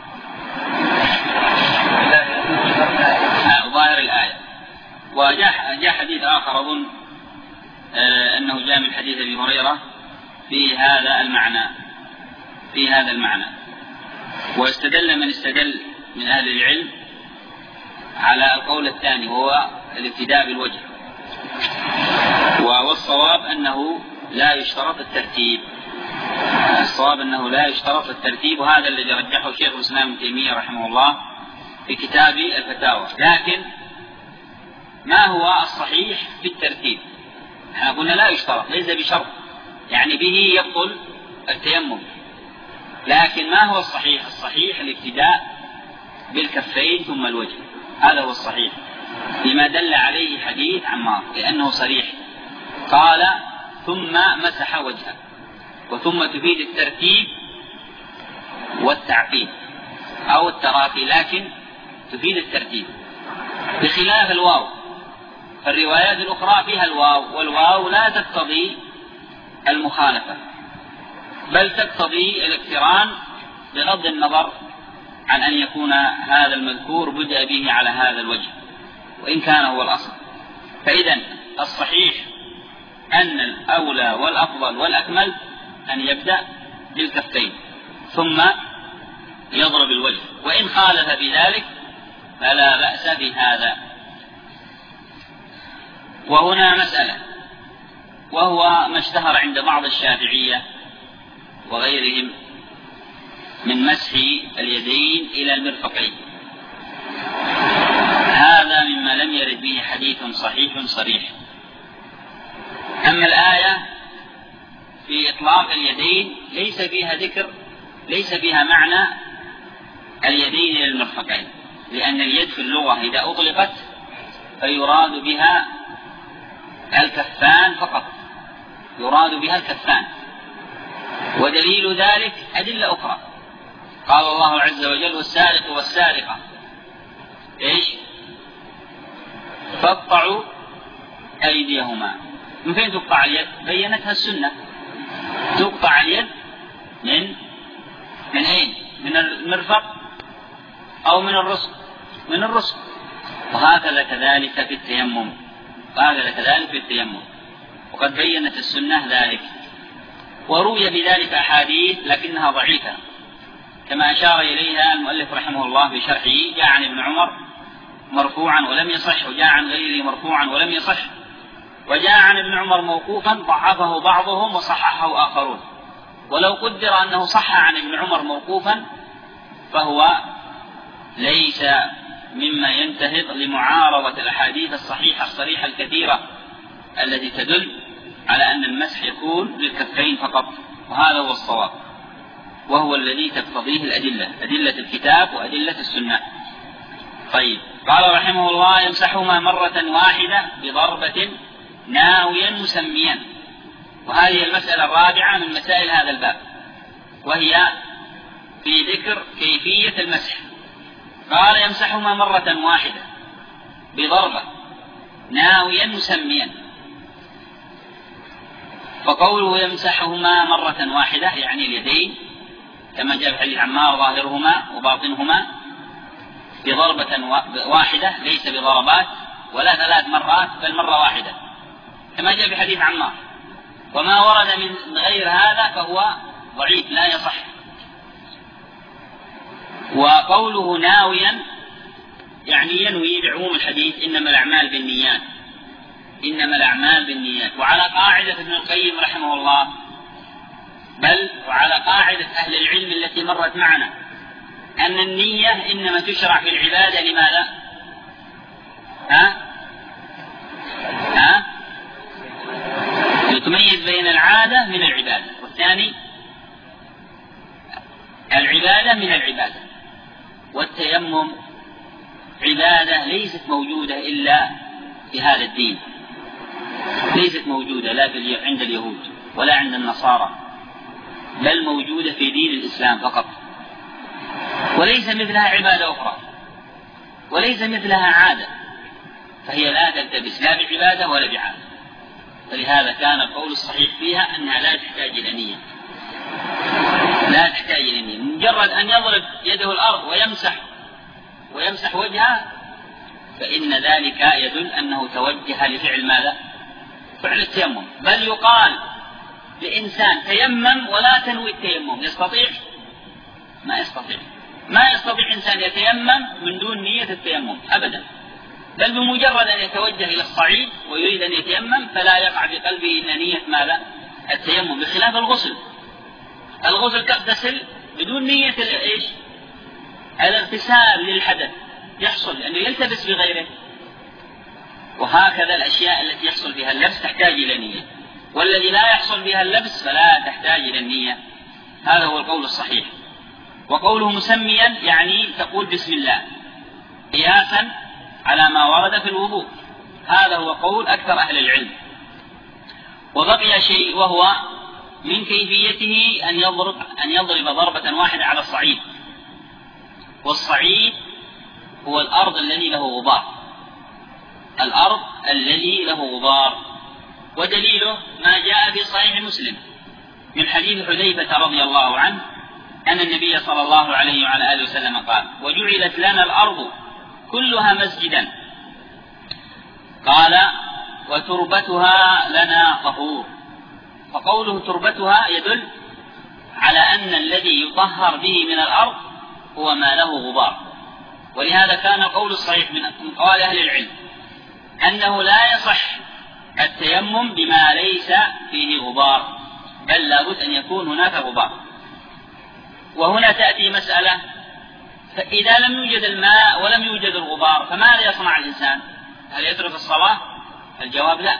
ظاهر الآية. وجاء حديث آخر أظن أنه جاء من حديث أبي هريرة في هذا المعنى. واستدل من استدل من أهل العلم على القول الثاني، وهو الابتداء بالوجه، والصواب أنه لا يشترط الترتيب، وهذا الذي رجحه شيخ الإسلام ابن تيمية رحمه الله في كتاب الفتاوى. لكن ما هو الصحيح في الترتيب؟ احنا قلنا لا يشترط، ليس بشرط، يعني به يبطل التيمم، لكن ما هو الصحيح؟ الصحيح الابتداء بالكفين ثم الوجه، هذا هو الصحيح لما دل عليه حديث عمار، لأنه صريح، قال ثم مسح وجهه، وثم تفيد الترتيب والتعقيب أو التراخي، لكن تفيد الترتيب بخلاف الواو. فالروايات الأخرى فيها الواو، والواو لا تقتضي المخالفة، بل تقتضي الاقتران بغض النظر عن أن يكون هذا المذكور بدأ به على هذا الوجه وإن كان هو الأصل. فإذا الصحيح أن الأولى والأفضل والأكمل أن يبدأ بالكفين ثم يضرب الوجه، وإن خالف بذلك فلا بأس بهذا. وهنا مسألة، وهو ما اشتهر عند بعض الشافعية وغيرهم من مسح اليدين إلى المرفقين. هذا مما لم يرد به حديث صحيح صريح. أما الآية في إطلاق اليدين ليس فيها ذكر، ليس فيها معنى اليدين إلى المرفقين، لأن اليد في اللغة إذا أطلقت فيراد بها الكفان فقط، يراد بها الكفان. ودليل ذلك أدلة أخرى، قال الله عز وجل: والسارق والسارقة إيش؟ فاقطعوا أيديهما. من فين تقطع اليد؟ بينتها السنة. تقطع اليد من أين؟ من المرفق أو من الرسغ؟ من الرسغ. وهكذا كذلك في التيمم، وهكذا كذلك في التيمم، وقد بينت السنة ذلك. وروي بذلك أحاديث لكنها ضعيفة، كما أشار إليها المؤلف رحمه الله في شرحه: جاء عن ابن عمر مرفوعا ولم يصح، وجاء عن غيره مرفوعا ولم يصح، وجاء عن ابن عمر موقوفا ضعفه بعضهم وصححه آخرون. ولو قدر أنه صح عن ابن عمر موقوفا فهو ليس مما ينتهض لمعارضة الأحاديث الصحيحة الصريحة الكثيرة التي تدل على أن المسح يكون للكفين فقط، وهذا هو الصواب، وهو الذي تقتضيه الأدلة، أدلة الكتاب وأدلة السنة. طيب، قال رحمه الله: يمسحهما مرة واحدة بضربة ناويا مسميا. وهذه المسألة الرابعة من مسائل هذا الباب، وهي في ذكر كيفية المسح. قال: يمسحهما مرة واحدة بضربة ناويا مسميا. فقوله يمسحهما مرة واحدة يعني اليدين، كما جاء في حديث عمار: ظاهرهما وباطنهما، بضربة واحدة، ليس بضربات ولا 3 مرات بل مرة واحدة، كما جاء في حديث عمار. وما ورد من غير هذا فهو ضعيف لا يصح. وقوله ناويا يعني ينوي بعموم الحديث: إنما الأعمال بالنيات، إنما الأعمال بالنيات. وعلى قاعدة ابن القيم رحمه الله، بل وعلى قاعدة أهل العلم التي مرت معنا، أن النية إنما تشرع في العبادة لماذا؟ لتميز بين العادة من العبادة، والثاني العبادة من العبادة. والتيمم عبادة ليست موجودة إلا في هذا الدين، ليست موجودة لا عند اليهود ولا عند النصارى، بل موجودة في دين الإسلام فقط، وليس مثلها عبادة أخرى، وليس مثلها عادة، فهي لا تلتبس لا بعبادة ولا بعادة. فلهذا كان القول الصحيح فيها أنها لا تحتاج إلى نية، لا تحتاج إلى نية. مجرد أن يضرب يده الأرض ويمسح وجهه فإن ذلك يدل أنه توجه لفعل ماذا؟ فعل التيمم. بل يقال لإنسان تيمم ولا تنوي التيمم، يستطيع؟ ما يستطيع إنسان يتيمم من دون نية التيمم أبدا، بل بمجرد أن يتوجه إلى الصعيد ويريد أن يتيمم فلا يقع في قلبه إلا نية ماذا؟ التيمم، بخلاف الغسل. الغسل تغتسل بدون نية إيش؟ الاغتسال للحدث يحصل لأنه يلتبس بغيره. وهكذا الأشياء التي يحصل فيها اللبس تحتاج إلى نية، والذي لا يحصل بها اللبس فلا تحتاج إلى النية. هذا هو القول الصحيح. وقوله مسميا يعني تقول بسم الله قياسا على ما ورد في الوضوء، هذا هو قول أكثر أهل العلم. وبقي شيء وهو من كيفيته أن يضرب ضربة واحدة على الصعيد، والصعيد هو الأرض الذي له غبار، الأرض الذي له غبار. ودليله ما جاء في صحيح مسلم من حديث حذيفة رضي الله عنه أن النبي صلى الله عليه وعلى آله وسلم قال: وجعلت لنا الأرض كلها مسجدا، قال: وتربتها لنا طهور. فقوله تربتها يدل على أن الذي يطهر به من الأرض هو ما له غبار. ولهذا كان القول الصحيح من أقوال أهل العلم أنه لا يصح التيمم بما ليس فيه غبار، بل لابد أن يكون هناك غبار. وهنا تأتي مسألة: فإذا لم يوجد الماء ولم يوجد الغبار فماذا يصنع الإنسان؟ هل يترك الصلاة؟ الجواب لا،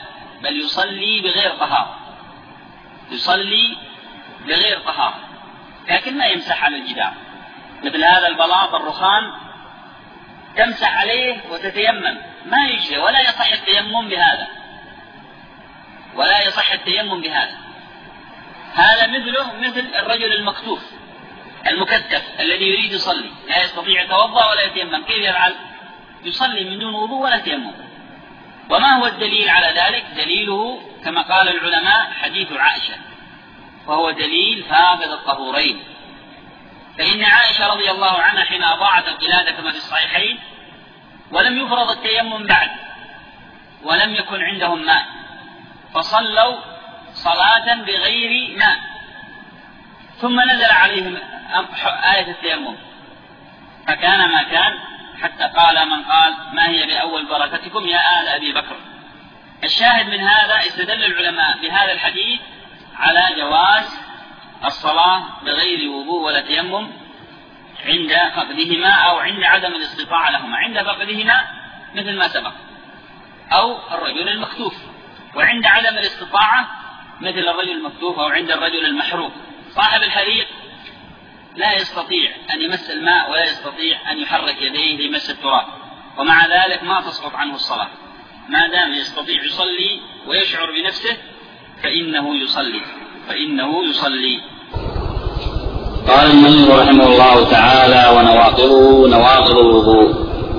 بل يصلي بغير طهارة، يصلي بغير طهارة، لكن ما يمسح على الجدار. مثل هذا البلاط الرخام تمسح عليه وتتيمم، ما يجزي ولا يصح التيمم بهذا، ولا يصح التيمم بهذا. هذا مثله مثل الرجل المكتوف المكتف الذي يريد يصلي، لا يستطيع يتوضأ ولا يتيمم، كيف يفعل؟ يصلي من دون وضوء ولا تيمم. وما هو الدليل على ذلك؟ دليله كما قال العلماء حديث عائشة، وهو دليل فاقد الطهورين. فإن عائشة رضي الله عنها حين أضاعت القلادة كما في الصحيحين ولم يفرض التيمم بعد ولم يكن عندهم ماء، فصلوا صلاة بغير ماء، ثم نزل عليهم آية التيمم فكان ما كان، حتى قال من قال ما هي بأول بركتكم يا آل أبي بكر. الشاهد من هذا استدل العلماء بهذا الحديث على جواز الصلاة بغير وضوء ولا تيمم عند فقدهما أو عند عدم الاستطاعة لهما. عند فقدهما مثل ما سبق، أو الرجل المكتوف، وعند عدم الاستطاعة مثل الرجل المكتوف أو عند الرجل المحروق. صاحب الحريق لا يستطيع أن يمس الماء ولا يستطيع أن يحرك يديه لمس التراب، ومع ذلك ما تسقط عنه الصلاة، ما دام يستطيع يصلي ويشعر بنفسه فإنه يصلي. قال المؤلف رحمه الله تعالى: ونواقضه نواقض الوضوء.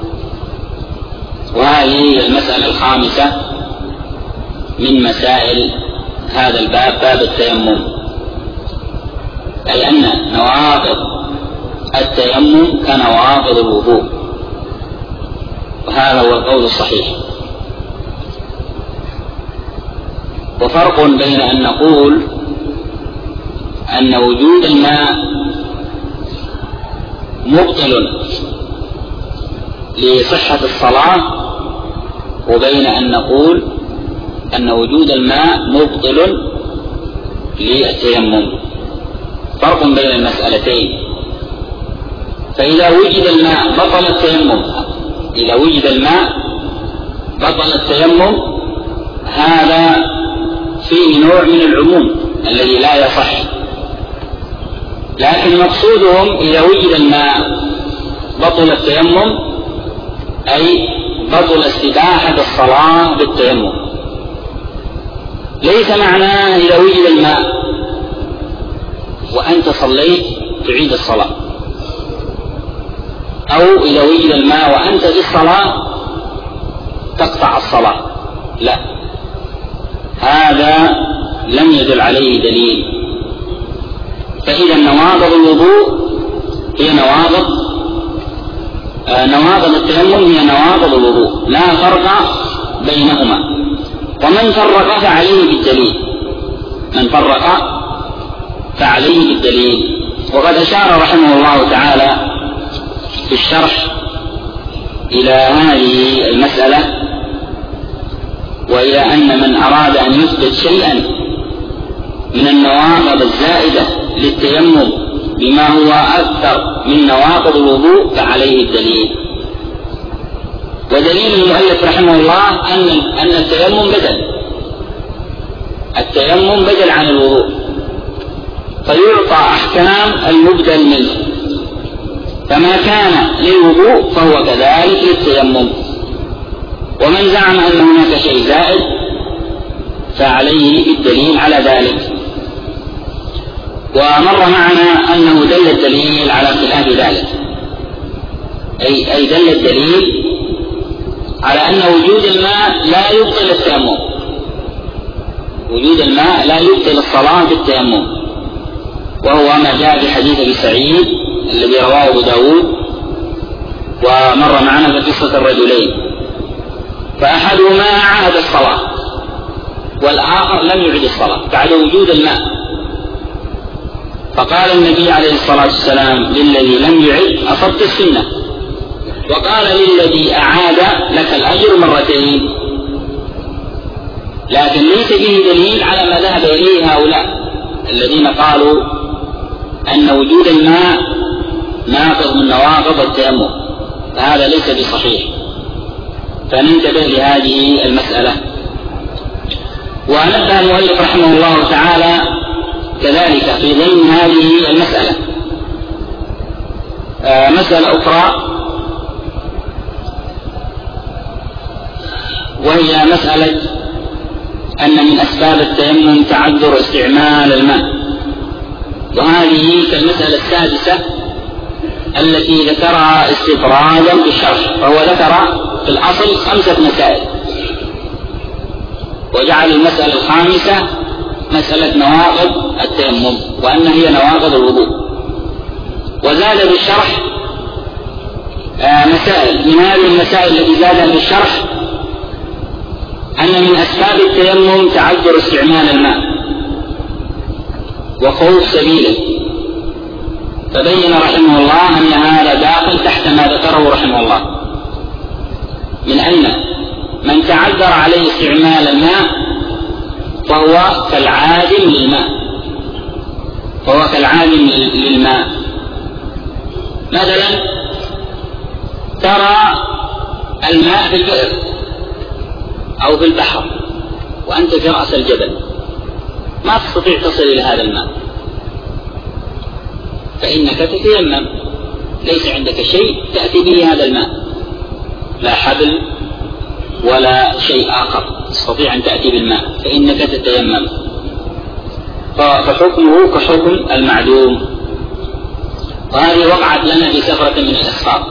وهذه المسألة الخامسة من مسائل هذا الباب، باب التيمم، أي أن نواقض التيمم كنواقض الوضوء، وهذا هو القول الصحيح. وفرق بين أن نقول أن وجود الماء مبطل لصحة الصلاة، وبين أن نقول أن وجود الماء مبطل للتيمم. فرق بين المسألتين. فإذا وجد الماء بطل التيمم، إذا وجد الماء بطل التيمم، هذا فيه نوع من العموم الذي لا يصح. لكن مقصودهم إذا وجد الماء بطل التيمم، أي بطل استباحة الصلاة بالتيمم. ليس معناه إذا وجد الماء وأنت صليت تعيد الصلاة، أو إذا وجد الماء وأنت في الصلاة تقطع الصلاة، لا، هذا لم يدل عليه دليل. فإذا نواقض الوضوء هي نواقض التيمم هي نواقض الوضوء، لا فرق بينهما. ومن فرق فعليه بالدليل، من فرق فعليه بالدليل. وقد أشار رحمه الله تعالى في الشرح إلى هذه المسألة، وإلى أن من أراد أن يثبت شيئا من النواقض الزائدة للتيمم بما هو أكثر من نواقض الوضوء فعليه الدليل. ودليل المؤلف رحمه الله أن التيمم بدل عن الوضوء، فيعطى أحكام المبدل منه، فما كان للوضوء فهو كذلك للتيمم. ومن زعم أن هناك شيء زائد فعليه الدليل على ذلك. ومر معنا أنه دل الدليل على خلاف ذلك، أي دل الدليل على أن وجود الماء لا يبطل التيمم، وجود الماء لا يبطل الصلاة بالتيمم، وهو ما جاء في حديث أبي سعيد الذي رواه أبو داود، ومر معنا في قصة الرجلين، فأحدهما أعاد الصلاة والآخر لم يعد الصلاة بعد وجود الماء. فقال النبي عليه الصلاة والسلام للذي لم يعد: أصبت السنة. وقال للذي أعاد: لك الأجر مرتين. لكن ليس فيه دليل على ما ذهب إليه هؤلاء الذين قالوا أن وجود الماء ناقض من نواقض التيمم، فهذا ليس بصحيح. فننتبه لهذه المسألة. ونبه المؤلف رحمه الله تعالى كذلك في ضمن هذه المسألة مسألة أخرى، وهي مسألة أن من أسباب التيمم تعذر استعمال الماء، وهذه كالمسألة السادسة التي ذكرها استطرادا بالشرح، فهو ذكر في الأصل 5 مسائل، وجعل المسألة الخامسة مسألة نواقض التيمم وأن هي نواقض الوضوء، وزاد بالشرح مسائل. من هذه المسائل التي زادها بالشرح أن من أسباب التيمم تعذر استعمال الماء وخوف سبيله، فبين رحمه الله أن هذا داخل تحت ما ذكره رحمه الله من أن من تعذر عليه استعمال الماء فهو كالعادم للماء. مثلا ترى الماء في البئر أو في البحر وأنت في رأس الجبل، ما تستطيع تصل إلى هذا الماء، فإنك تتيمم، ليس عندك شيء تأتي به هذا الماء، لا حبل ولا شيء آخر تستطيع أن تأتي بالماء، فإنك تتيمم، فحكمه كحكم المعدوم. وهذه وقعت لنا في سفرة من الأسفار،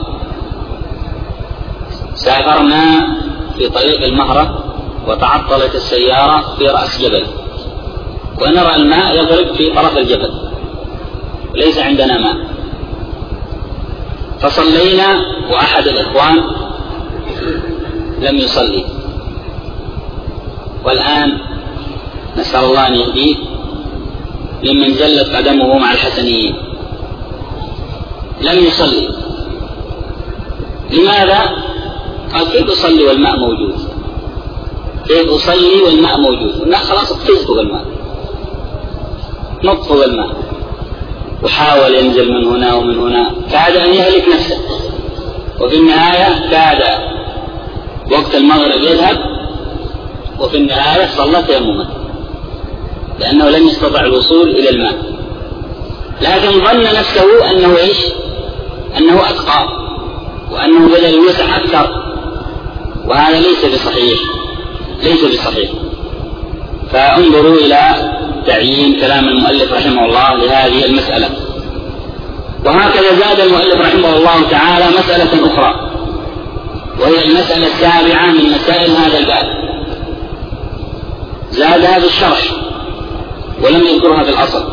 سافرنا في طريق المهرة وتعطلت السيارة في رأس جبل، ونرى الماء يضرب في طرف الجبل، ليس عندنا ماء، فصلينا وأحد الإخوان لم يصلي، والآن نسأل الله أن يهديه لمن جلت قدمه مع الحسنيين، لم يصلي. لماذا؟ قال كيف أصلي والماء موجود؟ كيف أصلي والماء موجود؟ الماء خلاص اقتزته بالماء، نطفه بالماء، وحاول ينزل من هنا ومن هنا، كاد أن يهلك نفسه، وفي النهاية كاد وقت المغرب يذهب، وفي النهاية صلى تيمما لأنه لم يستطع الوصول إلى الماء، لكن ظن نفسه أنه إيش؟ أنه أتقى وأنه بذل الوسع أكثر، وهذا ليس بصحيح. فانظروا إلى تعيين كلام المؤلف رحمه الله لهذه المسألة. وهكذا زاد المؤلف رحمه الله تعالى مسألة أخرى، وهي المسألة السابعة من مسائل هذا الباب، زادها بالشرح ولم يذكرها في الأصل،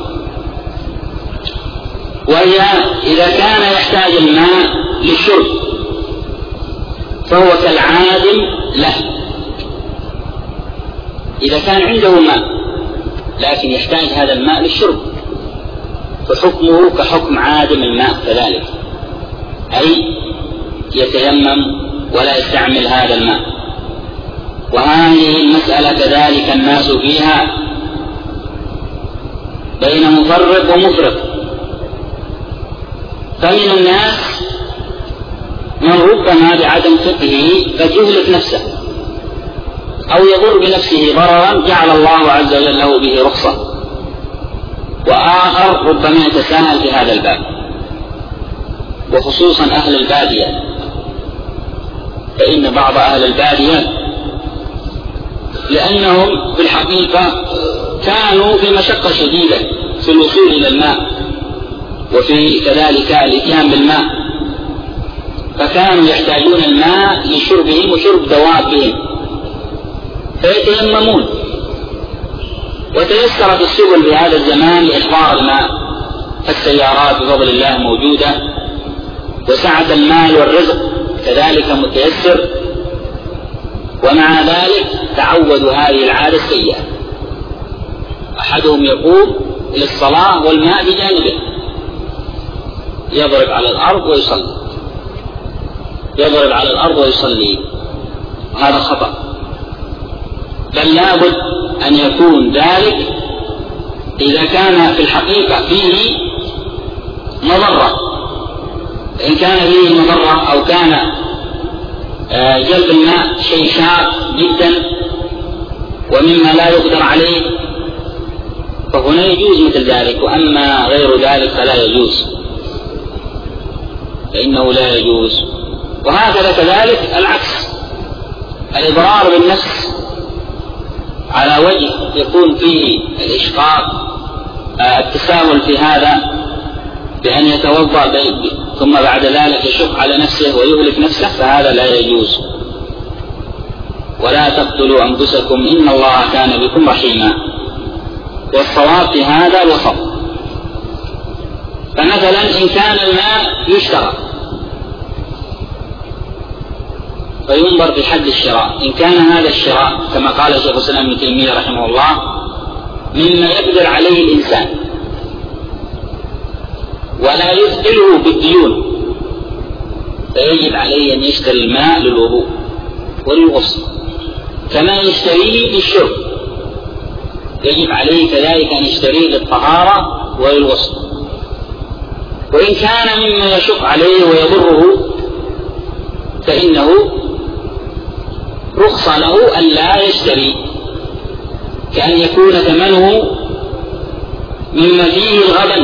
وهي إذا كان يحتاج الماء للشرب فهو كالعادم له. إذا كان عنده ماء لكن يحتاج هذا الماء للشرب فحكمه كحكم عادم الماء كذلك، أي يتيمم ولا يستعمل هذا الماء. وهذه المسألة كذلك الناس فيها بين مفرط ومفرط، فمن الناس من ربما بعدم فقهه قد يهلك نفسه أو يضر بنفسه ضررا جعل الله عز وجل له به رخصة، وآخر ربما يتساهل في هذا الباب، وخصوصا أهل البادية، فإن بعض أهل البادية لأنهم في الحقيقة كانوا في مشقة شديدة في الوصول إلى الماء وفي كذلك الإتيان بالماء، فكانوا يحتاجون الماء لشربهم وشرب دوابهم فيتيممون، وتيسرت السبل في هذا الزمان لإحضار الماء، فالسيارات بفضل الله موجودة، وسعة المال والرزق كذلك متيسر، ومع ذلك تعودوا هذه العادة السيئة. أحدهم يقوم للصلاة والماء بجانبه، يضرب على الأرض ويصلي، هذا خطأ، بل لابد أن يكون ذلك إذا كان في الحقيقة فيه مضرة، إن كان فيه مضرة أو كان جلب الماء شيء شاق جدا ومما لا يقدر عليه فهنا يجوز مثل ذلك، وأما غير ذلك فلا يجوز، فإنه لا يجوز. وهكذا كذلك العكس، الإضرار بالنفس على وجه يكون فيه الإشقاق، التساهل في هذا بأن يتوضأ ثم بعد ذلك يشق على نفسه ويهلك نفسه، فهذا لا يجوز. ولا تقتلوا أنفسكم إن الله كان بكم رحيما. والصواب في هذا الوسط. فمثلا إن كان الماء يشترى فينظر في حد الشراء، إن كان هذا الشراء كما قال شيخ الإسلام ابن تيمية رحمه الله مما يقدر عليه الإنسان ولا يثقله بالديون، فيجب عليه أن يشتري الماء للوضوء وللغسل كما يشتريه للشرب، يجب عليه كذلك أن يشتريه للطهارة وللغسل. وإن كان مما يشق عليه ويضره فإنه رخص له أن لا يشتري، كأن يكون ثمنه مما فيه الغبن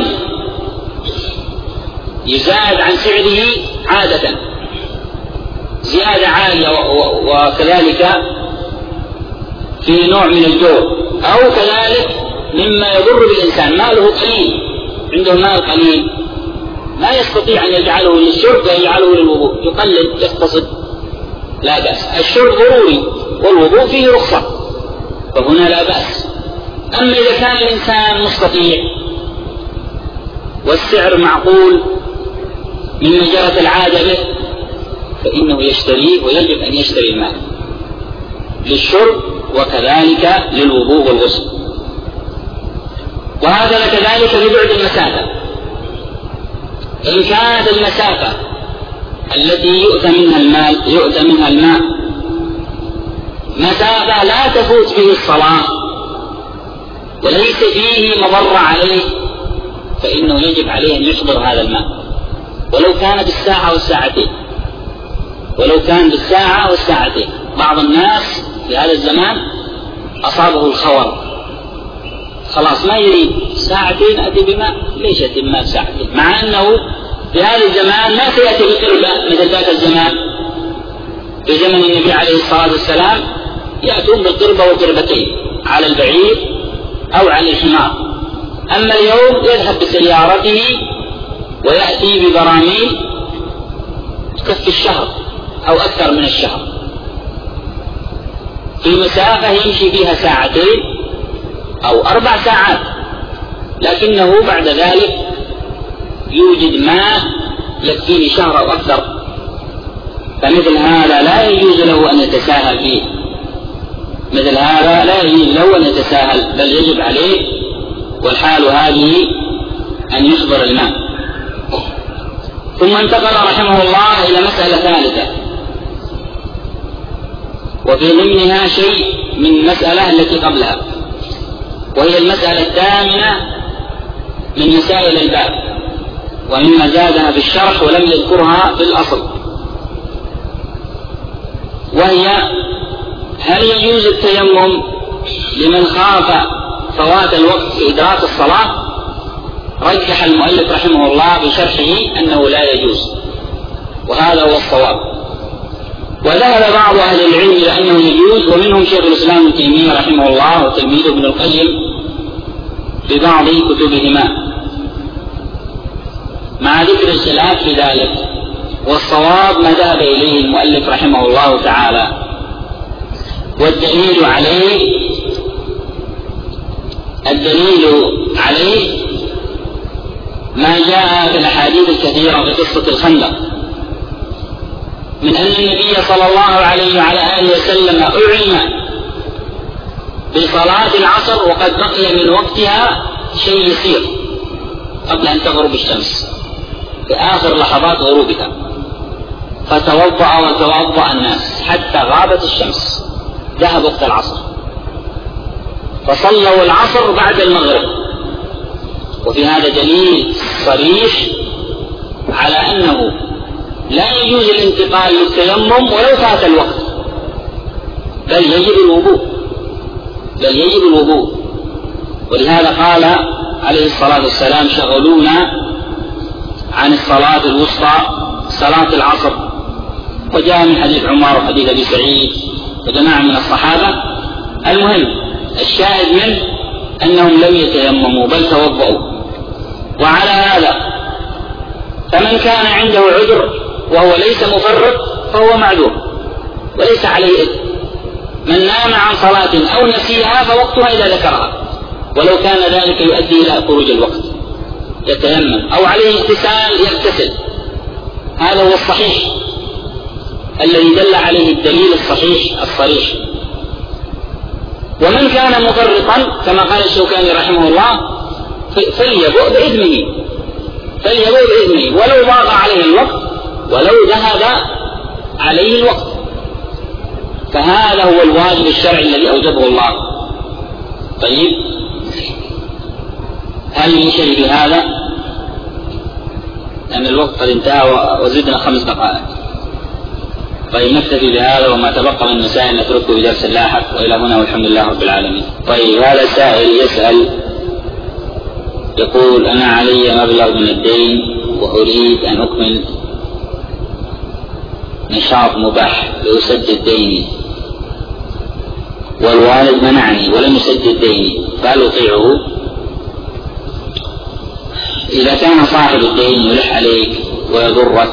يزاد عن سعره عادة زيادة عالية، وكذلك في نوع من الجور، أو كذلك مما يضر بالإنسان ماله قليل، عنده مال قليل لا يستطيع أن يجعله للشرب ويجعله للوضوء، يقلل يقتصد، لا بأس. الشرب ضروري والوضوء فيه رخصة، فهنا لا بأس. أما إذا كان الإنسان مستطيع والسعر معقول مما جرت العادة به فإنه يشتريه، ويجب أن يشتري الماء للشرب وكذلك للوضوء والغسل. وهذا كذلك لبعد المسافة. إن كانت المسافة التي يؤتى منها الماء مسافة لا تفوت به الصلاة وليس فيه مضر عليه فإنه يجب عليه أن يحضر هذا الماء، ولو كان بالساعة والساعتين، ولو كان بالساعة والساعتين. بعض الناس في هذا الزمان أصابه الخور، خلاص ما يريد ساعتين أتي بماء، ليش أتي بماء ساعتين؟ مع أنه في هذا الزمان ما سيأتي بقربة مثل ذاك الزمان. في زمن النبي عليه الصلاة والسلام يأتون بالقربة وقربتين على البعير أو على الحمار. أما اليوم يذهب بسيارته ويأتي ببراميل تكفي الشهر أو أكثر من الشهر، في مسافة يمشي فيها ساعتين أو 4 ساعات، لكنه بعد ذلك يوجد ماء يكفيه شهر أو أكثر. فمثل هذا لا يجوز له أن يتساهل فيه، مثل هذا لا يجوز له أن يتساهل، بل يجب عليه والحال هذه أن يحضر الماء. ثم انتقل رحمه الله إلى مسألة ثالثة، وفي ضمنها شيء من المسألة التي قبلها، وهي المسألة الثامنة من مسائل الباب، ومما زادها في الشرح ولم يذكرها في الأصل، وهي هل يجوز التيمم لمن خاف فوات الوقت في إدراك الصلاة؟ رجح المؤلف رحمه الله بشرحه أنه لا يجوز، وهذا هو الصواب. وذهب بعض أهل العلم إلى أنه يجوز، ومنهم شيخ الإسلام ابن تيمية رحمه الله وتلميذه ابن القيم ببعض كتبهما، مع ذكر الخلاف في ذلك. والصواب ما ذهب إليه المؤلف رحمه الله تعالى، والدليل عليه ما جاء في الأحاديث الكثيرة في قصة الخندق، من أن النبي صلى الله عليه وعلى آله وسلم أعلم بصلاة العصر وقد بقي من وقتها شيء يسير قبل أن تغرب الشمس في آخر لحظات غروبها، فتوضأ وتوضأ الناس حتى غابت الشمس، ذهب وقت العصر، فصلوا العصر بعد المغرب. وفي هذا دليل صريح على أنه لا يجوز الانتقال للتيمم ولو فات الوقت، بل يجب الوضوء بل يجب الوضوء. ولهذا قال عليه الصلاة والسلام: شغلونا عن الصلاة الوسطى صلاة العصر. وجاء من حديث عمر وحديث أبي سعيد وجماعة من الصحابة. المهم الشاهد منه أنهم لم يتيمموا بل توضؤوا. وعلى هذا فمن كان عنده عذر وهو ليس مفرط فهو معذور وليس عليه إثم. من نام عن صلاة أو نسيها فوقتها إذا ذكرها، ولو كان ذلك يؤدي إلى خروج الوقت يتيمم، أو عليه اغتسال يغتسل. هذا هو الصحيح الذي دل عليه الدليل الصحيح الصريح. ومن كان مفرطا كما قال الشوكاني رحمه الله فليبؤ بإذنه ولو ضاق عليه الوقت ولو ذهب عليه الوقت، فهذا هو الواجب الشرعي الذي أوجبه الله. طيب، هل من شيء في هذا؟ لأن الوقت قد انتهى وزدنا 5 دقائق. طيب، نكتفي بهذا، وما تبقى من مسائل نتركه في درس لاحق. وإلى هنا والحمد لله رب العالمين. طيب، هذا سائل يسأل يقول: أنا علي مبلغ من الدين وأريد أن أكمل نشاط مباح لأسدد ديني، والوالد منعني ولم يسدد ديني، فهل أطيعه؟ إذا كان صاحب الدين يلح عليك ويضرك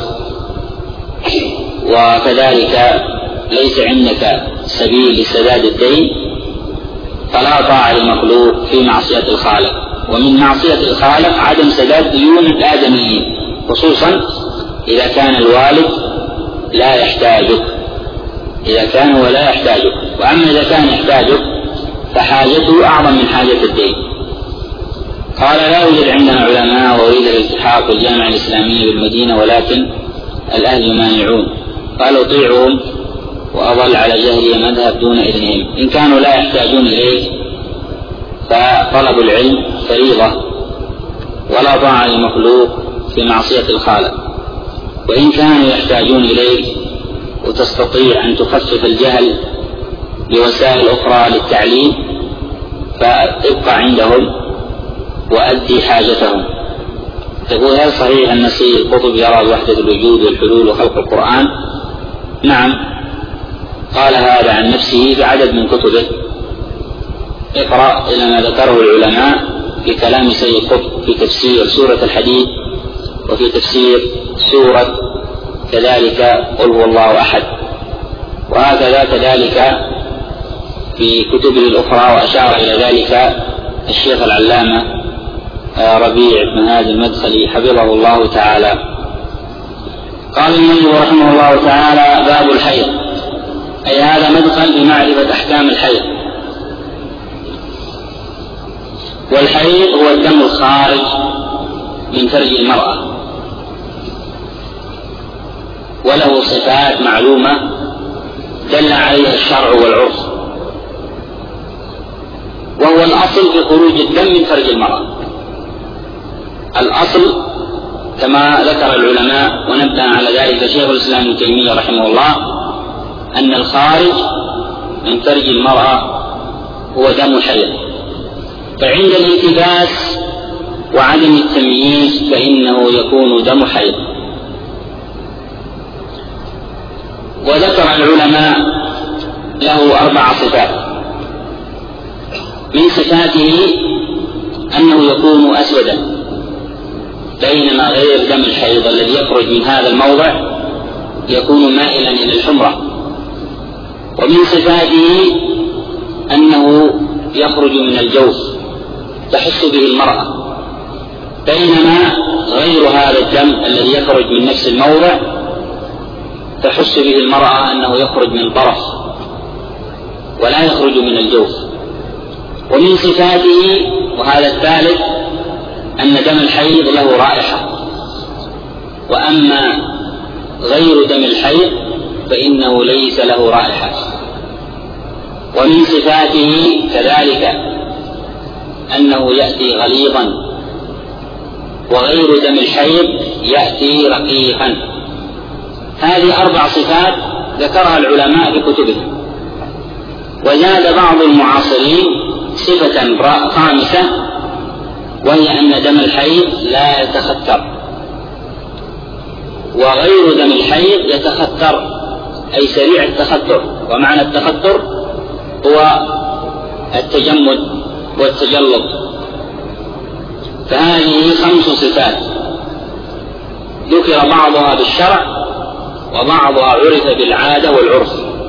وكذلك ليس عندك سبيل لسداد الدين فلا طاعة للمخلوق في معصية الخالق. ومن معصية الخالق عدم سداد ديون الآدميين، خصوصا إذا كان الوالد لا يحتاجك، إذا كان هو لا يحتاجك. وأما إذا كان يحتاجك فحاجته أعظم من حاجة الدين. قال: لا يوجد عندنا علماء وأريد الالتحاق بالجامعة الإسلامية بالمدينة ولكن الأهل يمانعون، قال: أطيعهم وأظل على جهلي مذهب دون إذنهم. إن كانوا لا يحتاجون إليه فطلب العلم فريضة ولا طاعة للمخلوق في معصية الخالق. وإن كانوا يحتاجون إليه وتستطيع أن تخفف الجهل بوسائل أخرى للتعليم فابقى عندهم وأدي حاجتهم. تقول: هل صحيح أن سيد قطب يرى وحدة الوجود والحلول وخلق القرآن؟ نعم، قال هذا عن نفسه بعدد من كتبه. اقرأ إلى ما ذكره العلماء في كلام سيد قطب في تفسير سورة الحديد وفي تفسير سورة كذلك قل هو الله أحد، وهكذا كذلك في كتبه الأخرى. وأشار إلى ذلك الشيخ العلامة ربيع بن هادي المدخلي حفظه الله تعالى. قال المؤلف رحمه الله تعالى: باب الحيض، أي هذا مدخل بمعرفة أحكام الحيض. والحيض هو الدم الخارج من فرج المرأة، وله صفات معلومة دل عليها الشرع والعرف، وهو الأصل في خروج الدم من فرج المرأة. الأصل كما ذكر العلماء ونبدأ على ذلك شيخ الإسلام ابن تيمية رحمه الله أن الخارج من فرج المرأة هو دم الحيض. فعند الالتباس وعدم التمييز فإنه يكون دم حيض. وذكر العلماء له 4 صفات. من صفاته أنه يكون أسودا، بينما غير دم الحيض الذي يخرج من هذا الموضع يكون مائلا إلى الحمرة. ومن صفاته أنه يخرج من الجوف تحس به المرأة، بينما غير هذا الدم الذي يخرج من نفس الموضع تحس به المرأة أنه يخرج من طرف ولا يخرج من الجوف. ومن صفاته وهذا الثالث أن دم الحيض له رائحة، وأما غير دم الحيض فإنه ليس له رائحة. ومن صفاته كذلك أنه يأتي غليظا، وغير دم الحيض يأتي رقيقا. هذه 4 صفات ذكرها العلماء في كتبهم، وزاد بعض المعاصرين صفة خامسة، وهي أن دم الحيض لا يتخثر، وغير دم الحيض يتخثر أي سريع التخثر. ومعنى التخثر هو التجمد والتجلط. فهذه 5 صفات ذكر بعضها بالشرع وبعضها عرف بالعادة والعرف.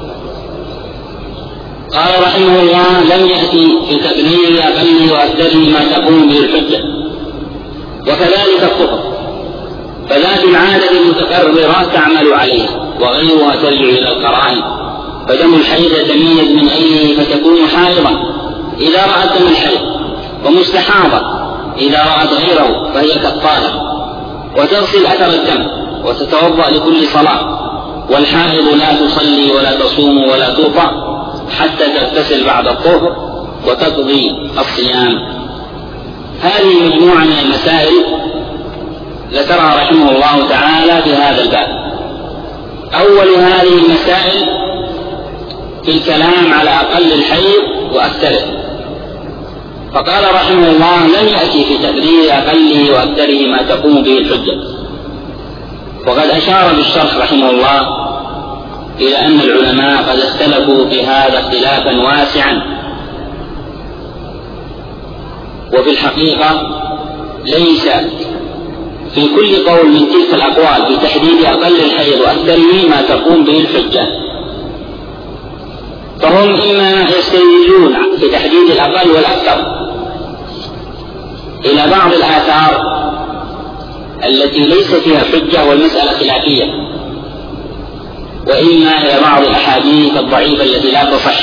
قال رحمه الله: لم يأتي في تقليل أقله وأكثره ما تقوم به الحجة. وكذلك الطهر، فذات العادة المتقررة تعمل عليها، وغيرها ترجع إلى القرائن. فدم الحيض يتميز من غيره فتكون حائضا إذا رأت دم الحيض، ومستحاضة إذا رأت غيره فهي كالطاهر، وتغسل أثر الدم وتتوضأ لكل صلاة. والحائض لا تصلي ولا تصوم ولا توضأ حتى تغتسل بعد الطهر وتقضي الصيام. هذه مجموعة من المسائل ذكرها رحمه الله تعالى في هذا الباب. أول هذه المسائل في الكلام على أقل الحيض وأكثره. فقال رحمه الله: لم يأتي في تقدير أقله وأكثره ما تقوم به الحجة. وقد أشار بالشرح رحمه الله إلى أن العلماء قد اختلفوا في هذا اختلافا واسعا، وفي الحقيقة ليس في كل قول من تلك الأقوال بتحديد أقل الحيض وأكثره ما تقوم به الحجة. فهم إما يستندون في تحديد الأقل والأكثر إلى بعض الآثار التي ليس فيها حجة والمسألة خلافية، وإما إلى بعض الأحاديث الضعيفة التي لا تصح،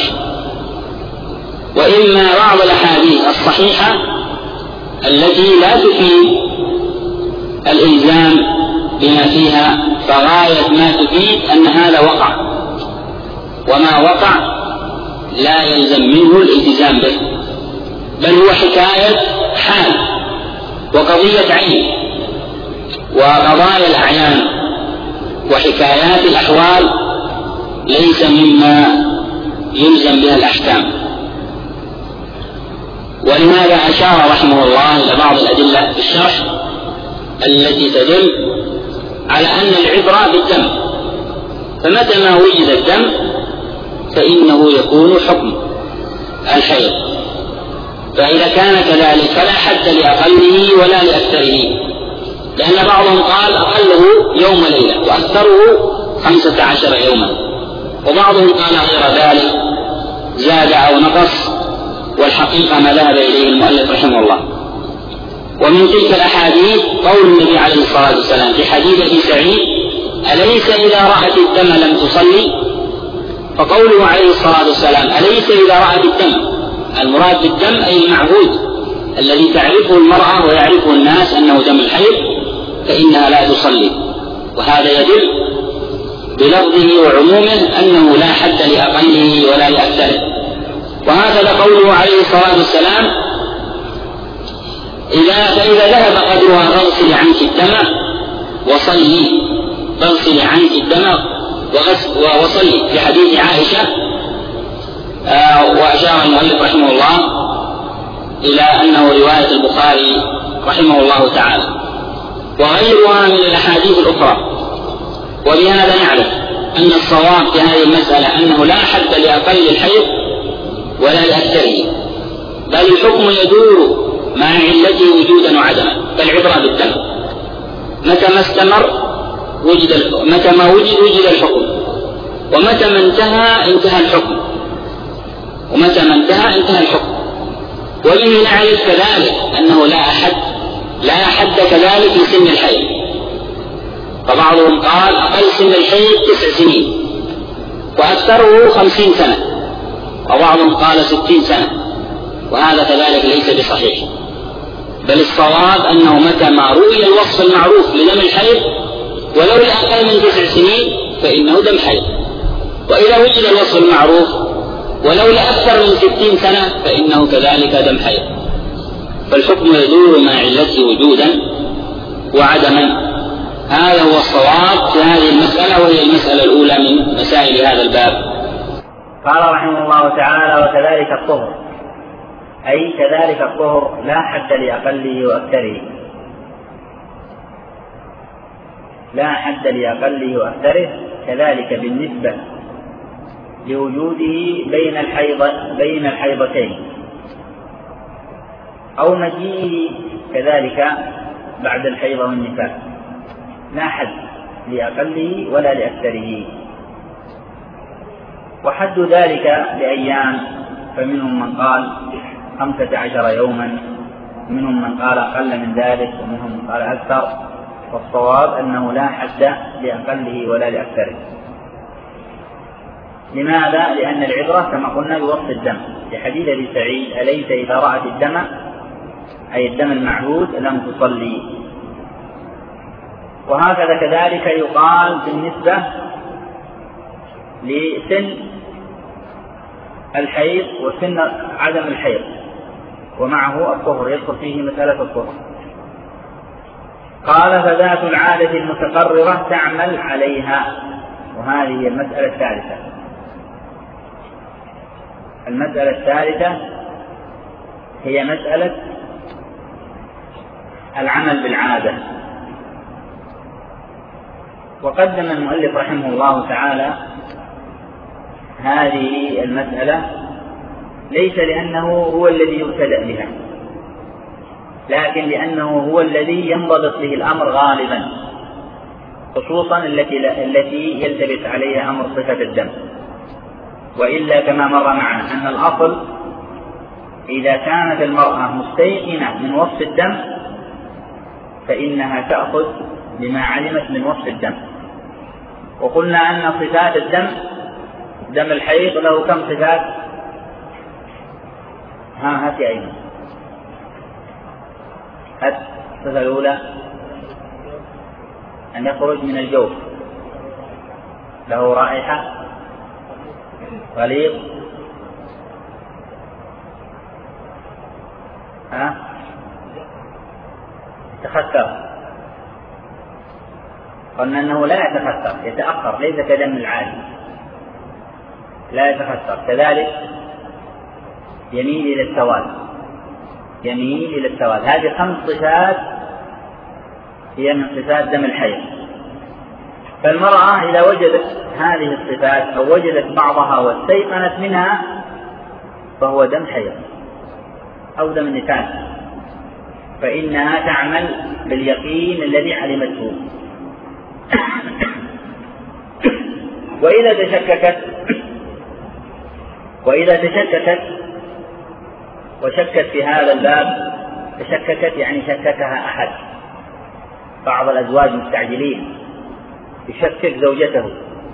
وإما بعض الأحاديث الصحيحة التي لا تفيد الإلزام بما فيها، فغاية ما تفيد أن هذا وقع، وما وقع لا يلزم منه الالتزام به، بل هو حكاية حال وقضية عين. وقضايا الأعيان وحكايات الأحوال ليس مما يلزم بها الأحكام. ولهذا أشار رحمه الله إلى بعض الأدلة في الشرح التي تدل على أن العبرة بالدم، فمتى ما وجد الدم فإنه يكون حكم الحيض. فإذا كان كذلك فلا حد لأقله ولا لأكثره، لأن بعضهم قال أقله يوم ليلة وأكثره 15 يوما، وبعضهم قال غير ذلك زاد أو نقص، والحقيقة ما ذهب إليه المؤلف رحمه الله. ومن تلك الأحاديث قول النبي عليه الصلاة والسلام في حديث أبي سعيد: أليس إذا رأت الدم لم تصلي؟ فقوله عليه الصلاة والسلام أليس إذا رأت الدم، المراد بالدم أي المعهود الذي تعرفه المرأة ويعرفه الناس أنه دم الحيض، فإنها لا تصلي. وهذا يدل بلفظه وعمومه أنه لا حد لأقله ولا لأكثره. وهكذا قوله عليه الصلاة والسلام: فإذا ذهب قدرها فاغسلي عنك الدم وصلي، فاغسلي عنك الدم وصلي، في حديث عائشة. وأشار المؤلف رحمه الله إلى أنه رواية البخاري رحمه الله تعالى، وغيرها من الأحاديث الأخرى. وبهذا نعرف أن الصواب في هذه المسألة أنه لا حد لأقل الحيض ولا لأكثره، بل الحكم يدور مع علته وجودا وعدما، فالعبرة بالدم. متى ما استمر متى ما وجد الحكم، ومتى ما انتهى الحكم، ومتى ما انتهى الحكم. وبه نعرف كذلك أنه لا حد كذلك لسن الحيض. فبعضهم قال أقل سن الحيض 9 سنين وأكثره 50 سنة، وبعضهم قال 60 سنة، وهذا كذلك ليس بصحيح. بل الصواب أنه متى ما رؤي الوصف المعروف لدم الحيض ولو لأقل من 9 سنين فإنه دم حيض، وإذا وجد الوصف المعروف ولو لأكثر من 60 سنة فإنه كذلك دم حيض. فالحكم يدور مع علته وجودا وعدما. هذا هو الصواب في هذه المسألة، وهي المسألة الأولى من مسائل هذا الباب. قال رحمه الله تعالى: وكذلك الطهر، أي كذلك الطهر لا حد لأقله وأكثره، لا حد لأقله وأكثره، كذلك بالنسبة لوجوده بين الحيضتين أو مجيئه كذلك بعد الحيض والنفاس، لا حد لأقله ولا لأكثره. وحد ذلك بأيام، فمنهم من قال 15 يوما، منهم من قال أقل من ذلك، ومنهم من قال أكثر، والصواب أنه لا حد لأقله ولا لأكثره. لماذا؟ لأن العبرة كما قلنا بوصف الدم، لحديث أبي سعيد: أليس إذا رأت الدم، أي الدم المعهود، لم تصلي. وهكذا كذلك يقال بالنسبة لسن الحيض وسن عدم الحيض، ومعه الطهر، يدخل فيه مسألة الطهر. قال: فذات العادة المتقررة تعمل عليها. وهذه هي المسألة الثالثة. المسألة الثالثة هي مسألة العمل بالعادة. وقدم المؤلف رحمه الله تعالى هذه المسألة ليس لأنه هو الذي يبتدأ بها، لكن لأنه هو الذي ينضبط به الأمر غالبا، خصوصا التي يلتبس عليها أمر صفة الدم. وإلا كما مر معنا أن الأصل إذا كانت المرأة مستيقنة من وصف الدم فإنها تأخذ بما علمت من وصف الدم. وقلنا أن صفات الدم، دم الحيض له كم صفات؟ هاتي أين؟ الصفة الأولى أن يخرج من الجوف، له رائحة، غليظ، يتخثر. قلنا أنه لا يتخثر، يتأخر، ليس كدم العادي، لا يتخثر. كذلك يميل إلى السواد، يميل إلى السواد. هذه 5 صفات هي من صفات دم الحيض. فالمرأة إذا وجدت هذه الصفات أو وجدت بعضها واستيقنت منها فهو دم حيض أو دم نفاس، فإنها تعمل باليقين الذي علمته. وإذا تشككت وشكت في هذا الباب، تشككت يعني شككها أحد، بعض الأزواج مستعجلين يشكك زوجته،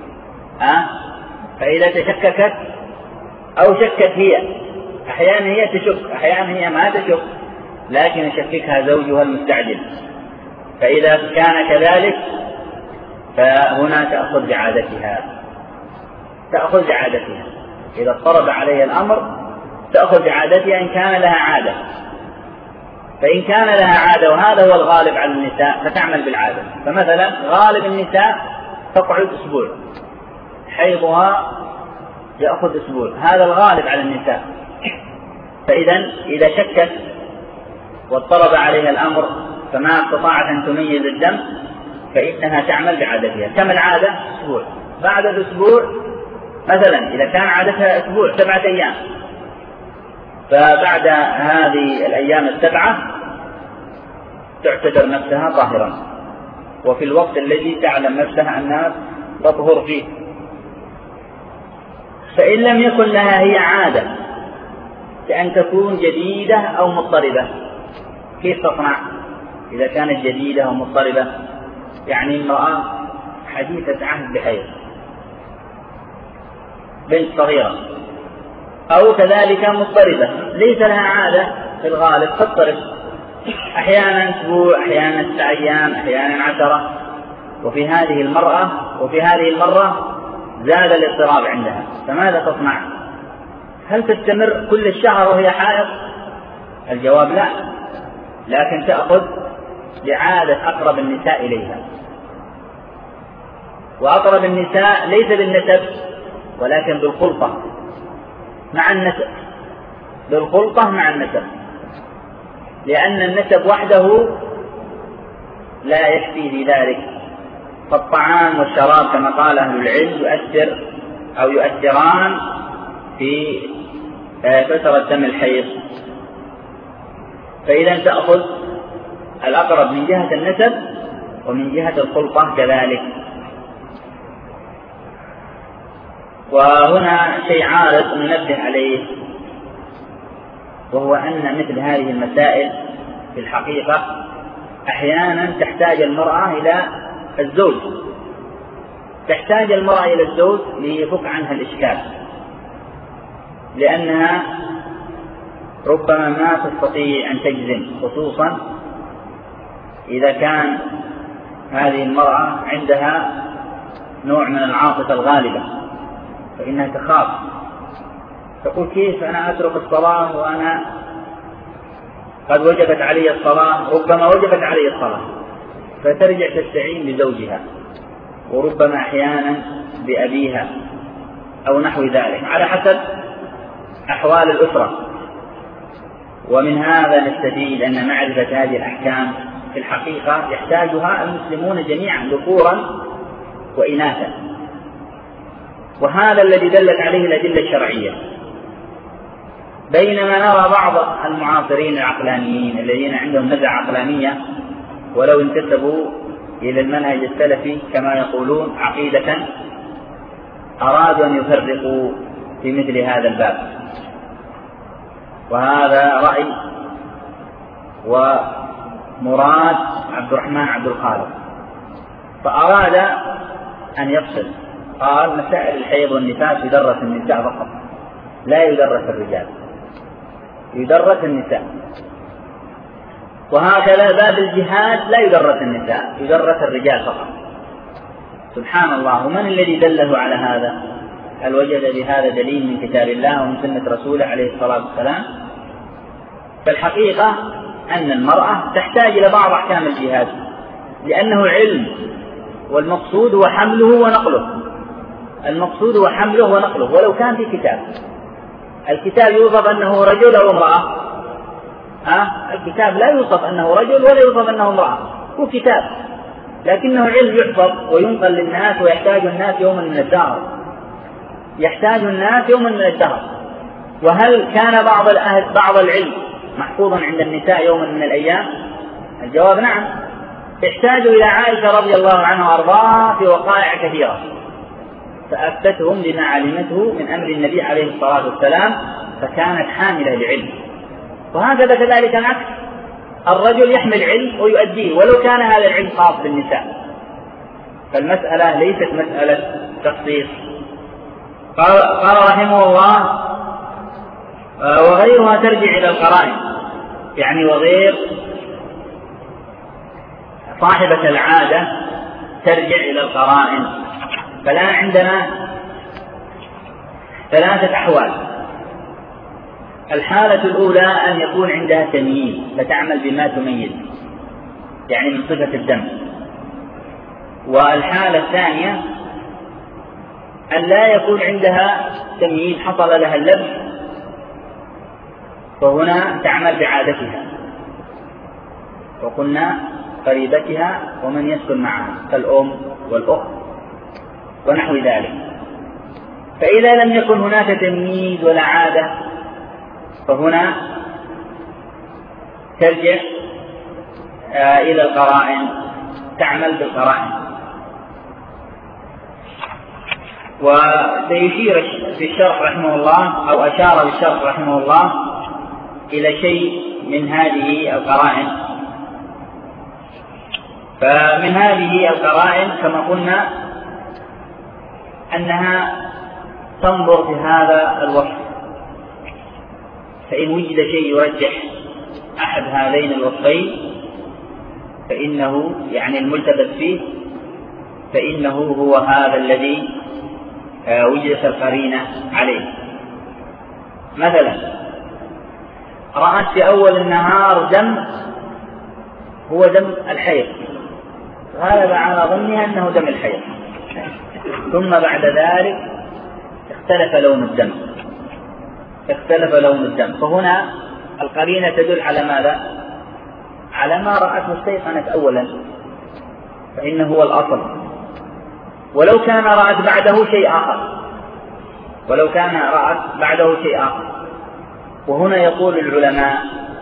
فإذا تشككت أو شكت هي، أحيانا هي تشك، أحيانا هي ما تشك، لكن يشككها زوجها المستعجل. فإذا كان كذلك فهنا تأخذ بعادتها، إذا اضطرب عليها الأمر تأخذ بعادتها إن كان لها عادة. فإن كان لها عادة، وهذا هو الغالب على النساء، فتعمل بالعادة. فمثلا غالب النساء تقعد أسبوع، حيضها يأخذ أسبوع، هذا الغالب على النساء. إذا شكت واضطرب عليها الأمر فما استطاعت أن تميز الدم فإنها تعمل بعادتها. كم العادة؟ أسبوع. بعد الأسبوع مثلا إذا كان عادتها أسبوع 7 أيام، فبعد هذه الأيام 7 تعتبر نفسها طاهرا، وفي الوقت الذي تعلم نفسها أنها تطهر فيه. فإن لم يكن لها هي عادة بأن تكون جديدة أو مضطربة، كيف تصنع إذا كانت جديدة أو مضطربة؟ يعني امرأة حديثة عهد بحيض، بنت صغيرة، أو كذلك مضطربة ليس لها عادة، في الغالب تضطرب، أحيانا أسبوع، أحيانا 9 أيام، أحيانا 10. وفي هذه المرة زاد الاضطراب عندها، فماذا تصنع؟ هل تستمر كل الشهر وهي حائض؟ الجواب لا، لكن تأخذ بعادة أقرب النساء إليها. وأقرب النساء ليس بالنسب ولكن بالخلطة، مع النسب، بالخلطة مع النسب، لأن النسب وحده لا يكفي في ذلك. فالطعام والشراب كما قال أهل العلم يؤثر أو يؤثران في فترة دم الحيض. فإذا تأخذ الأقرب من جهة النسب ومن جهة الخلطة كذلك. وهنا شيء عارض ننبه عليه، وهو أن مثل هذه المسائل في الحقيقة أحيانا تحتاج المرأة إلى الزوج، تحتاج المرأة إلى الزوج ليفك عنها الإشكال، لأنها ربما ما تستطيع أن تجزم، خصوصا إذا كان هذه المرأة عندها نوع من العاطفة الغالبة، فإنها تخاف، تقول كيف أنا أترك الصلاة وأنا قد وجبت علي الصلاة، ربما وجبت علي الصلاة، فترجع تستعين بزوجها، وربما أحيانا بأبيها أو نحو ذلك، على حسب أحوال الأسرة. ومن هذا نستفيد أن معرفة هذه الأحكام في الحقيقة يحتاجها المسلمون جميعا ذكورا وإناثا، وهذا الذي دلت عليه الأدلة الشرعية. بينما نرى بعض المعاصرين العقلانيين الذين عندهم نزعة عقلانية ولو انتسبوا إلى المنهج السلفي كما يقولون عقيدة، أرادوا أن يفرقوا في مثل هذا الباب، وهذا رأي ومراد عبد الرحمن عبد الخالق، فأراد أن يفصل، قال مسائل الحيض والنفاس يدرس النساء فقط، لا يدرس الرجال، يدرس النساء. وهكذا باب الجهاد لا يدرس النساء، يدرس الرجال فقط. سبحان الله، ومن الذي دله على هذا؟ هل وجد بهذا دليل من كتاب الله ومن سنة رسوله عليه الصلاة والسلام؟ فالحقيقة أن المرأة تحتاج إلى بعض أحكام الجهاد لأنه علم، والمقصود هو حمله ونقله، المقصود هو حمله ونقله. ولو كان في كتاب، الكتاب يوصف أنه رجل أو امرأة، الكتاب لا يوصف أنه رجل ولا يوصف أنه امرأة، هو كتاب، لكنه علم يحفظ وينقل للناس، ويحتاج الناس يوما من الدهر، يحتاج الناس يوما من الدهر. وهل كان بعض العلم محفوظا عند النساء يوما من الأيام؟ الجواب نعم. احتاجوا إلى عائشة رضي الله عنها وأرضاها في وقائع كثيرة، فأفتتهم لما علمته من أمر النبي عليه الصلاة والسلام، فكانت حاملة لعلم. وهكذا كذلك العكس، الرجل يحمل علم ويؤديه ولو كان هذا العلم خاص بالنساء. فالمسألة ليست مسألة تخصيص. قال رحمه الله: وغيرها ترجع إلى القرائن، يعني وغير صاحبة العادة ترجع إلى القرائن. فالآن عندنا ثلاثة أحوال. الحالة الأولى أن يكون عندها تمييز فتعمل بما تميز، يعني من صفة الدم. والحالة الثانية أن لا يكون عندها تمييز، حصل لها اللبس، فهنا تعمل بعادتها، وقلنا قريبتها ومن يسكن معها كالأم والأخت ونحو ذلك. فإذا لم يكن هناك تمييز ولا عادة، فهنا ترجع إلى القرائن، تعمل بالقرائن. وسيشير في الشرح رحمه الله، أو أشار بالشرح رحمه الله إلى شيء من هذه القرائن. فمن هذه القرائن كما قلنا أنها تنظر في هذا الوصف، فإن وجد شيء يرجح أحد هذين الوصفين فإنه يعني الملتبس فيه، فإنه هو هذا الذي وجدت القرينة عليه. مثلا رأت في أول النهار دم هو دم الحيض، غلب على ظنها أنه دم الحيض، ثم بعد ذلك اختلف لون الدم، اختلف لون الدم. فهنا القرينة تدل على ماذا؟ على ما رأته استيقنت أولا، فإنه هو الأصل. ولو كان رأت بعده شيء آخر، وهنا يقول العلماء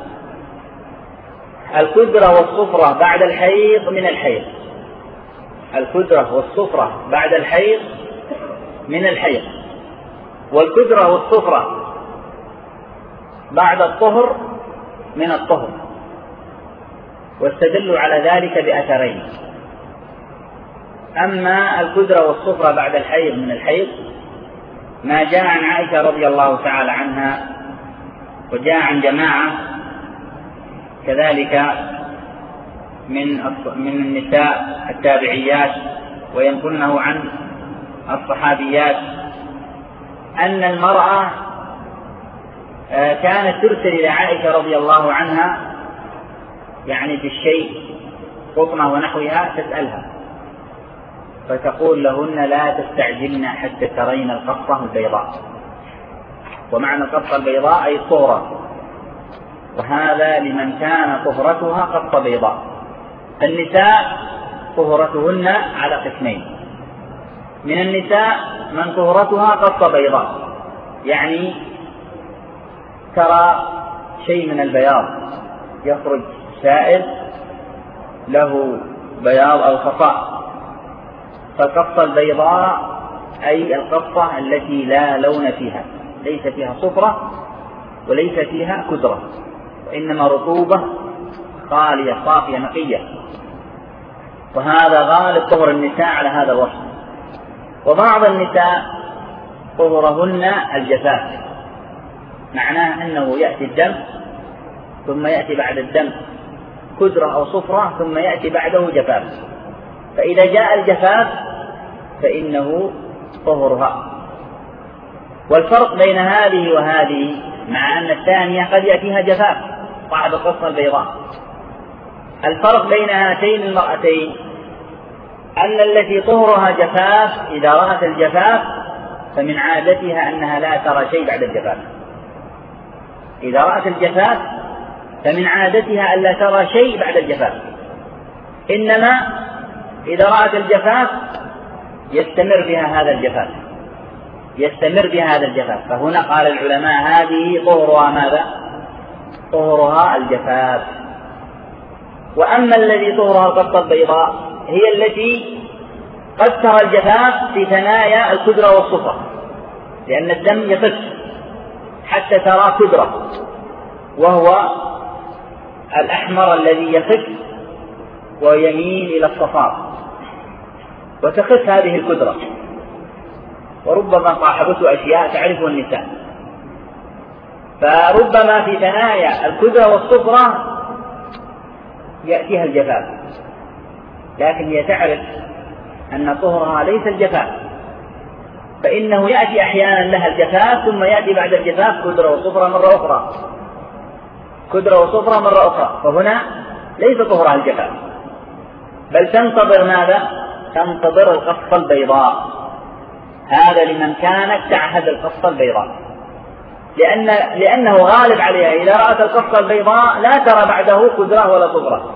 الكدرة والصفرة بعد الحيض من الحيض، الكدرة والصفرة بعد الحيض من الحيض، والكدرة والصفرة بعد الطهر من الطهر. واستدلوا على ذلك بأثرين: أما الكدرة والصفرة بعد الحيض من الحيض ما جاء عن عائشة رضي الله تعالى عنها، وجاء عن جماعة كذلك من النساء التابعيات وينقلنه عن الصحابيات، أن المرأة كانت ترسل إلى عائشة رضي الله عنها يعني بالشيء قطنة ونحوها تسألها، فتقول لهن لا تستعجلن حتى ترين القصة البيضاء. ومعنى القصة البيضاء أي الطهرة، وهذا لمن كان طهرتها قصة بيضاء. النساء طهرتهن على قسمين: من النساء من طهرتها قصة بيضاء، يعني ترى شيء من البياض يخرج سائل له بياض أو صفاء، فالقصة البيضاء أي القصة التي لا لون فيها، ليس فيها صفرة وليس فيها كدرة، وإنما رطوبة خالية صافية نقية. وهذا غالب طهر النساء على هذا الوصف. وبعض النساء طهرهن الجفاف، معناه أنه يأتي الدم ثم يأتي بعد الدم كدرة أو صفرة ثم يأتي بعده جفاف، فإذا جاء الجفاف فإنه طهرها. والفرق بين هذه وهذه مع أن الثانية قد يأتيها جفاف بعد القصة البيضاء، الفرق بين هاتين المرأتين أن التي طهرها جفاف إذا رأت الجفاف فمن عادتها أنها لا ترى شيء بعد الجفاف، إذا رأت الجفاف فمن عادتها ألا ترى شيء بعد الجفاف، إنما إذا رأت الجفاف يستمر بها هذا الجفاف، فهنا قال العلماء هذه طهرها ماذا؟ طهرها الجفاف. وأما الذي طهرها القصة البيضاء هي التي قد ترى الجفاف في ثنايا الكدرة والصفرة، لأن الدم يفك حتى ترى كدرة، وهو الأحمر الذي يفك ويميل إلى الصفار، وتخف هذه الكدرة، وربما صاحبته أشياء تعرفه النساء، فربما في ثنايا الكدرة والصفرة يأتيها الجفاف، لكن هي تعرف أن طهرها ليس الجفاف، فإنه يأتي أحيانا لها الجفاف ثم يأتي بعد الجفاف كدرة وصفرة مرة أخرى، فهنا ليس طهرها الجفاف، بل تنتظر ماذا؟ تنتظر القصة البيضاء. هذا لمن كانت تعهد القصة البيضاء، لأنه غالب عليها إذا رأت القصة البيضاء لا ترى بعده كدرة ولا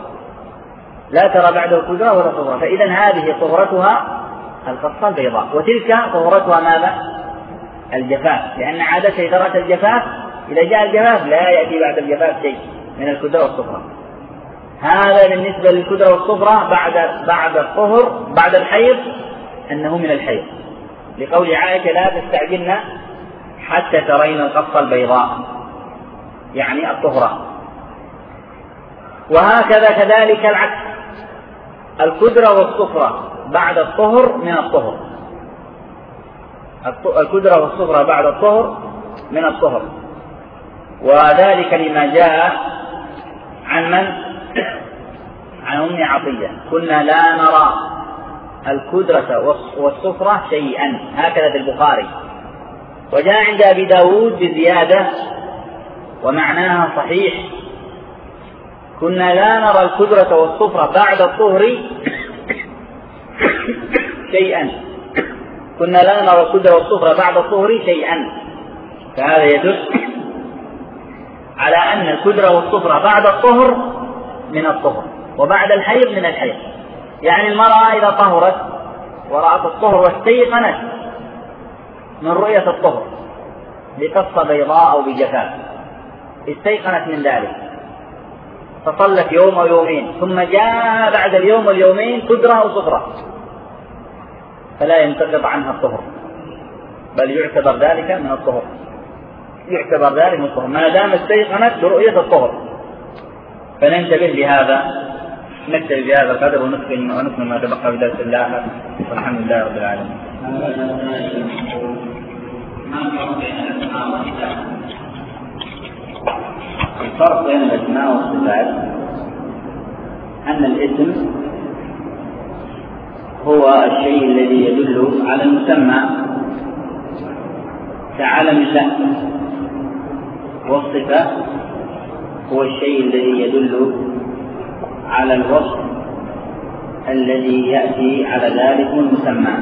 صفرة، فإذا هذه طهرتها القصة البيضاء، وتلك طهرتها ماذا؟ الجفاف، لأن عادة إذا رأت الجفاف إذا جاء الجفاف لا يأتي بعد الجفاف شيء من الكدرة والصفرة. هذا بالنسبة للكدرة والصفرة بعد الطهر بعد الحيض أنه من الحيض، لقول عائشة لا تستعجلن حتى ترين القصة البيضاء، يعني الطهرة. وهكذا كذلك العكس، الكدرة والصفرة بعد الطهر من الطهر، الكدرة والصفرة بعد الطهر من الطهر، وذلك لما جاء عن أم عطية: كنا لا نرى الكدرة والصفرة شيئا، هكذا في البخاري. وجاء عند أبي داود بزيادة ومعناها صحيح: كنا لا نرى الكدرة والصفرة بعد الطهر شيئا، فهذا يدل على أن الكدرة والصفرة بعد الطهر من الطهر وبعد الحيض من الحيض. يعني المرأة إذا طهرت ورأت الطهر واستيقنت من رؤية الطهر بقصة بيضاء أو بجفاف، استيقنت من ذلك فصلت يوم أو يومين، ثم جاء بعد اليوم واليومين كدرة أو صفرة، فلا ينتقض عنها الطهر، بل يعتبر ذلك من الطهر، يعتبر ذلك من الطهر ما دام استيقنت برؤية الطهر. فننتبه لهذا، نكتفي بهذا القدر ونكمل ما تبقى بدرس الله، والحمد لله رب العالمين. الفرق بين الأسماء والصفات أن الاسم هو الشيء الذي يدل على المسمى كعلم الله، والصفة هو الشيء الذي يدل على الوصف الذي يأتي على ذلك المسمى.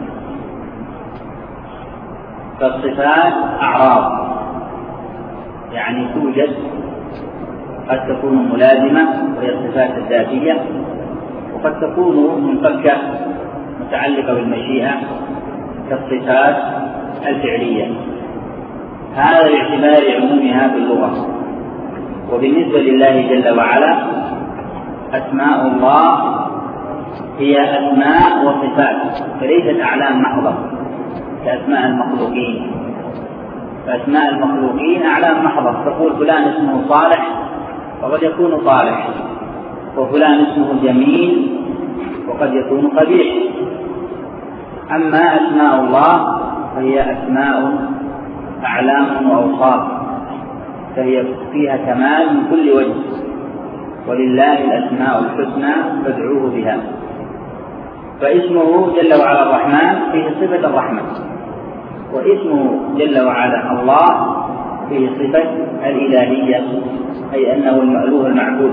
فالصفات أعراض، يعني توجد، قد تكون ملازمة وهي الصفات الذاتية، وقد تكون منفكة متعلقة بالمشيئة كالصفات الفعلية. هذا باعتبار عمومها في اللغة. وبالنسبة لله جل وعلا أسماء الله هي أسماء وصفات، فليست أعلام محضة كأسماء المخلوقين. فأسماء المخلوقين أعلام محضة، تقول فلان اسمه صالح وقد يكون صالح، وفلان اسمه جميل وقد يكون قبيح. أما أسماء الله فهي أسماء أعلام وأوصاف، فهي فيها كمال من كل وجه، ولله الأسماء الحسنى فادعوه بها. فاسمه جل وعلا الرحمن فيه صفة الرحمة، واسمه جل وعلا الله فيه صفة الإلهية، أي أنه المألوه المعبود.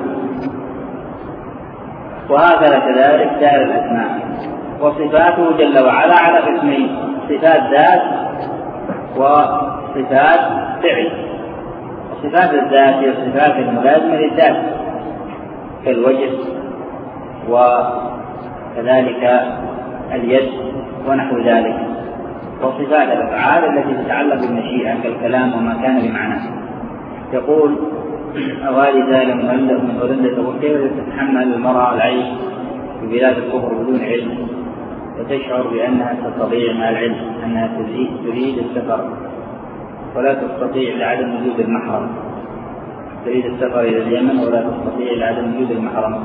وهكذا كذلك سائر الأسماء. وصفاته جل وعلا على قسمين: صفات ذات وصفات فعل. وصفات الذات هي الصفات الملازمة للذات كالوجه وكذلك اليد ونحو ذلك. وصفات الأفعال التي تتعلق بالمشيئة كالكلام وما كان بمعناه. يقول أوالي زال مهلأ من هولندا، تقول كيف تتحمل المرأة العيش في بلاد الكفر بدون علم وتشعر بأنها تستطيع مع العلم أنها تريد السفر ولا تستطيع لعدم وجود المحرم، تريد السفر إلى اليمن ولا تستطيع لعدم وجود المحرم.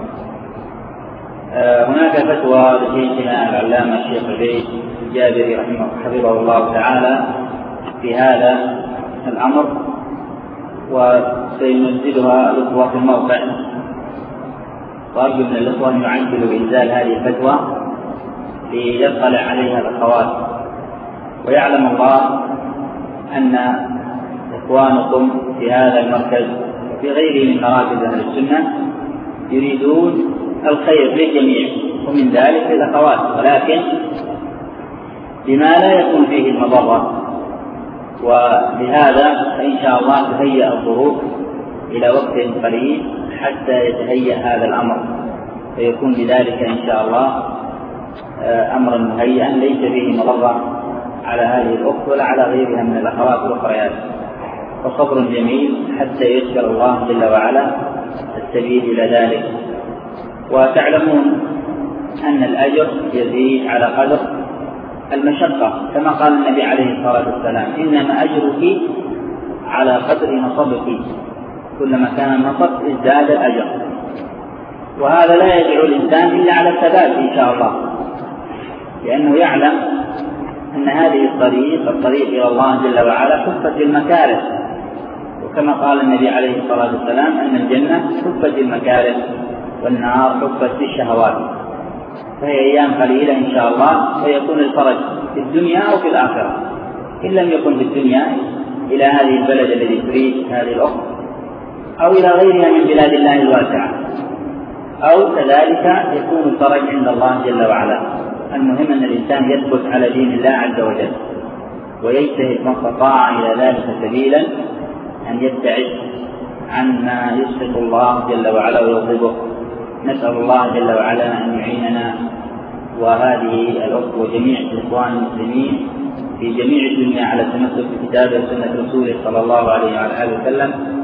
هناك فتوى لشيخنا العلامة الشيخ عبيد الجابري حفظه الله تعالى في هذا الأمر، وسينزلها الأخوة في الموقع، وأرجو من الأخوة أن يعجلوا بإنزال هذه الفتوى ليطلع عليها الأخوات. ويعلم الله أن إخوانكم في هذا المركز وفي غيره من مراكز أهل السنة يريدون الخير للجميع، ومن ذلك الأخوات، ولكن بما لا يكون فيه المضرة. ولهذا فإن شاء الله تهيأ الظروف إلى وقت قريب حتى يتهيأ هذا الأمر، فيكون بذلك إن شاء الله أمرا مهيئا ليس فيه مضرة على هذه الأخت ولا على غيرها من الأخوات الأخريات. وصبر جميل حتى ييسر الله جل وعلا السبيل إلى ذلك. وتعلمون أن الأجر يزيد على قدر المشقة، كما قال النبي عليه الصلاة والسلام: إنما أجرك على قدر نصبك، كلما كان النصب ازداد الأجر. وهذا لا يدعو الإنسان إلا على الثبات إن شاء الله، لأنه يعلم أن هذه الطريق إلى الله جل وعلا حفت بالمكاره، وكما قال النبي عليه الصلاة والسلام أن الجنة حفت بالمكاره والنار حفت بالشهوات. فهي أيام قليلة إن شاء الله، ويكون الفرج في الدنيا أو في الآخرة. إن لم يكن في الدنيا إلى هذه البلد الذي تريد هذه الأخت، أو إلى غيرها من بلاد الله الواسعة، أو كذلك يكون الفرج عند الله جل وعلا. المهم أن الإنسان يثبت على دين الله عز وجل، ويجتهد من استطاع إلى ذلك سبيلا أن يبتعد عما يسخط الله جل وعلا ويغضبه. نسأل الله جل وعلا أن يعيننا وهذه الأخوة وجميع الإخوان المسلمين في جميع الدنيا على التمسك بكتابه وسنة رسوله صلى الله عليه وعلى آله وسلم،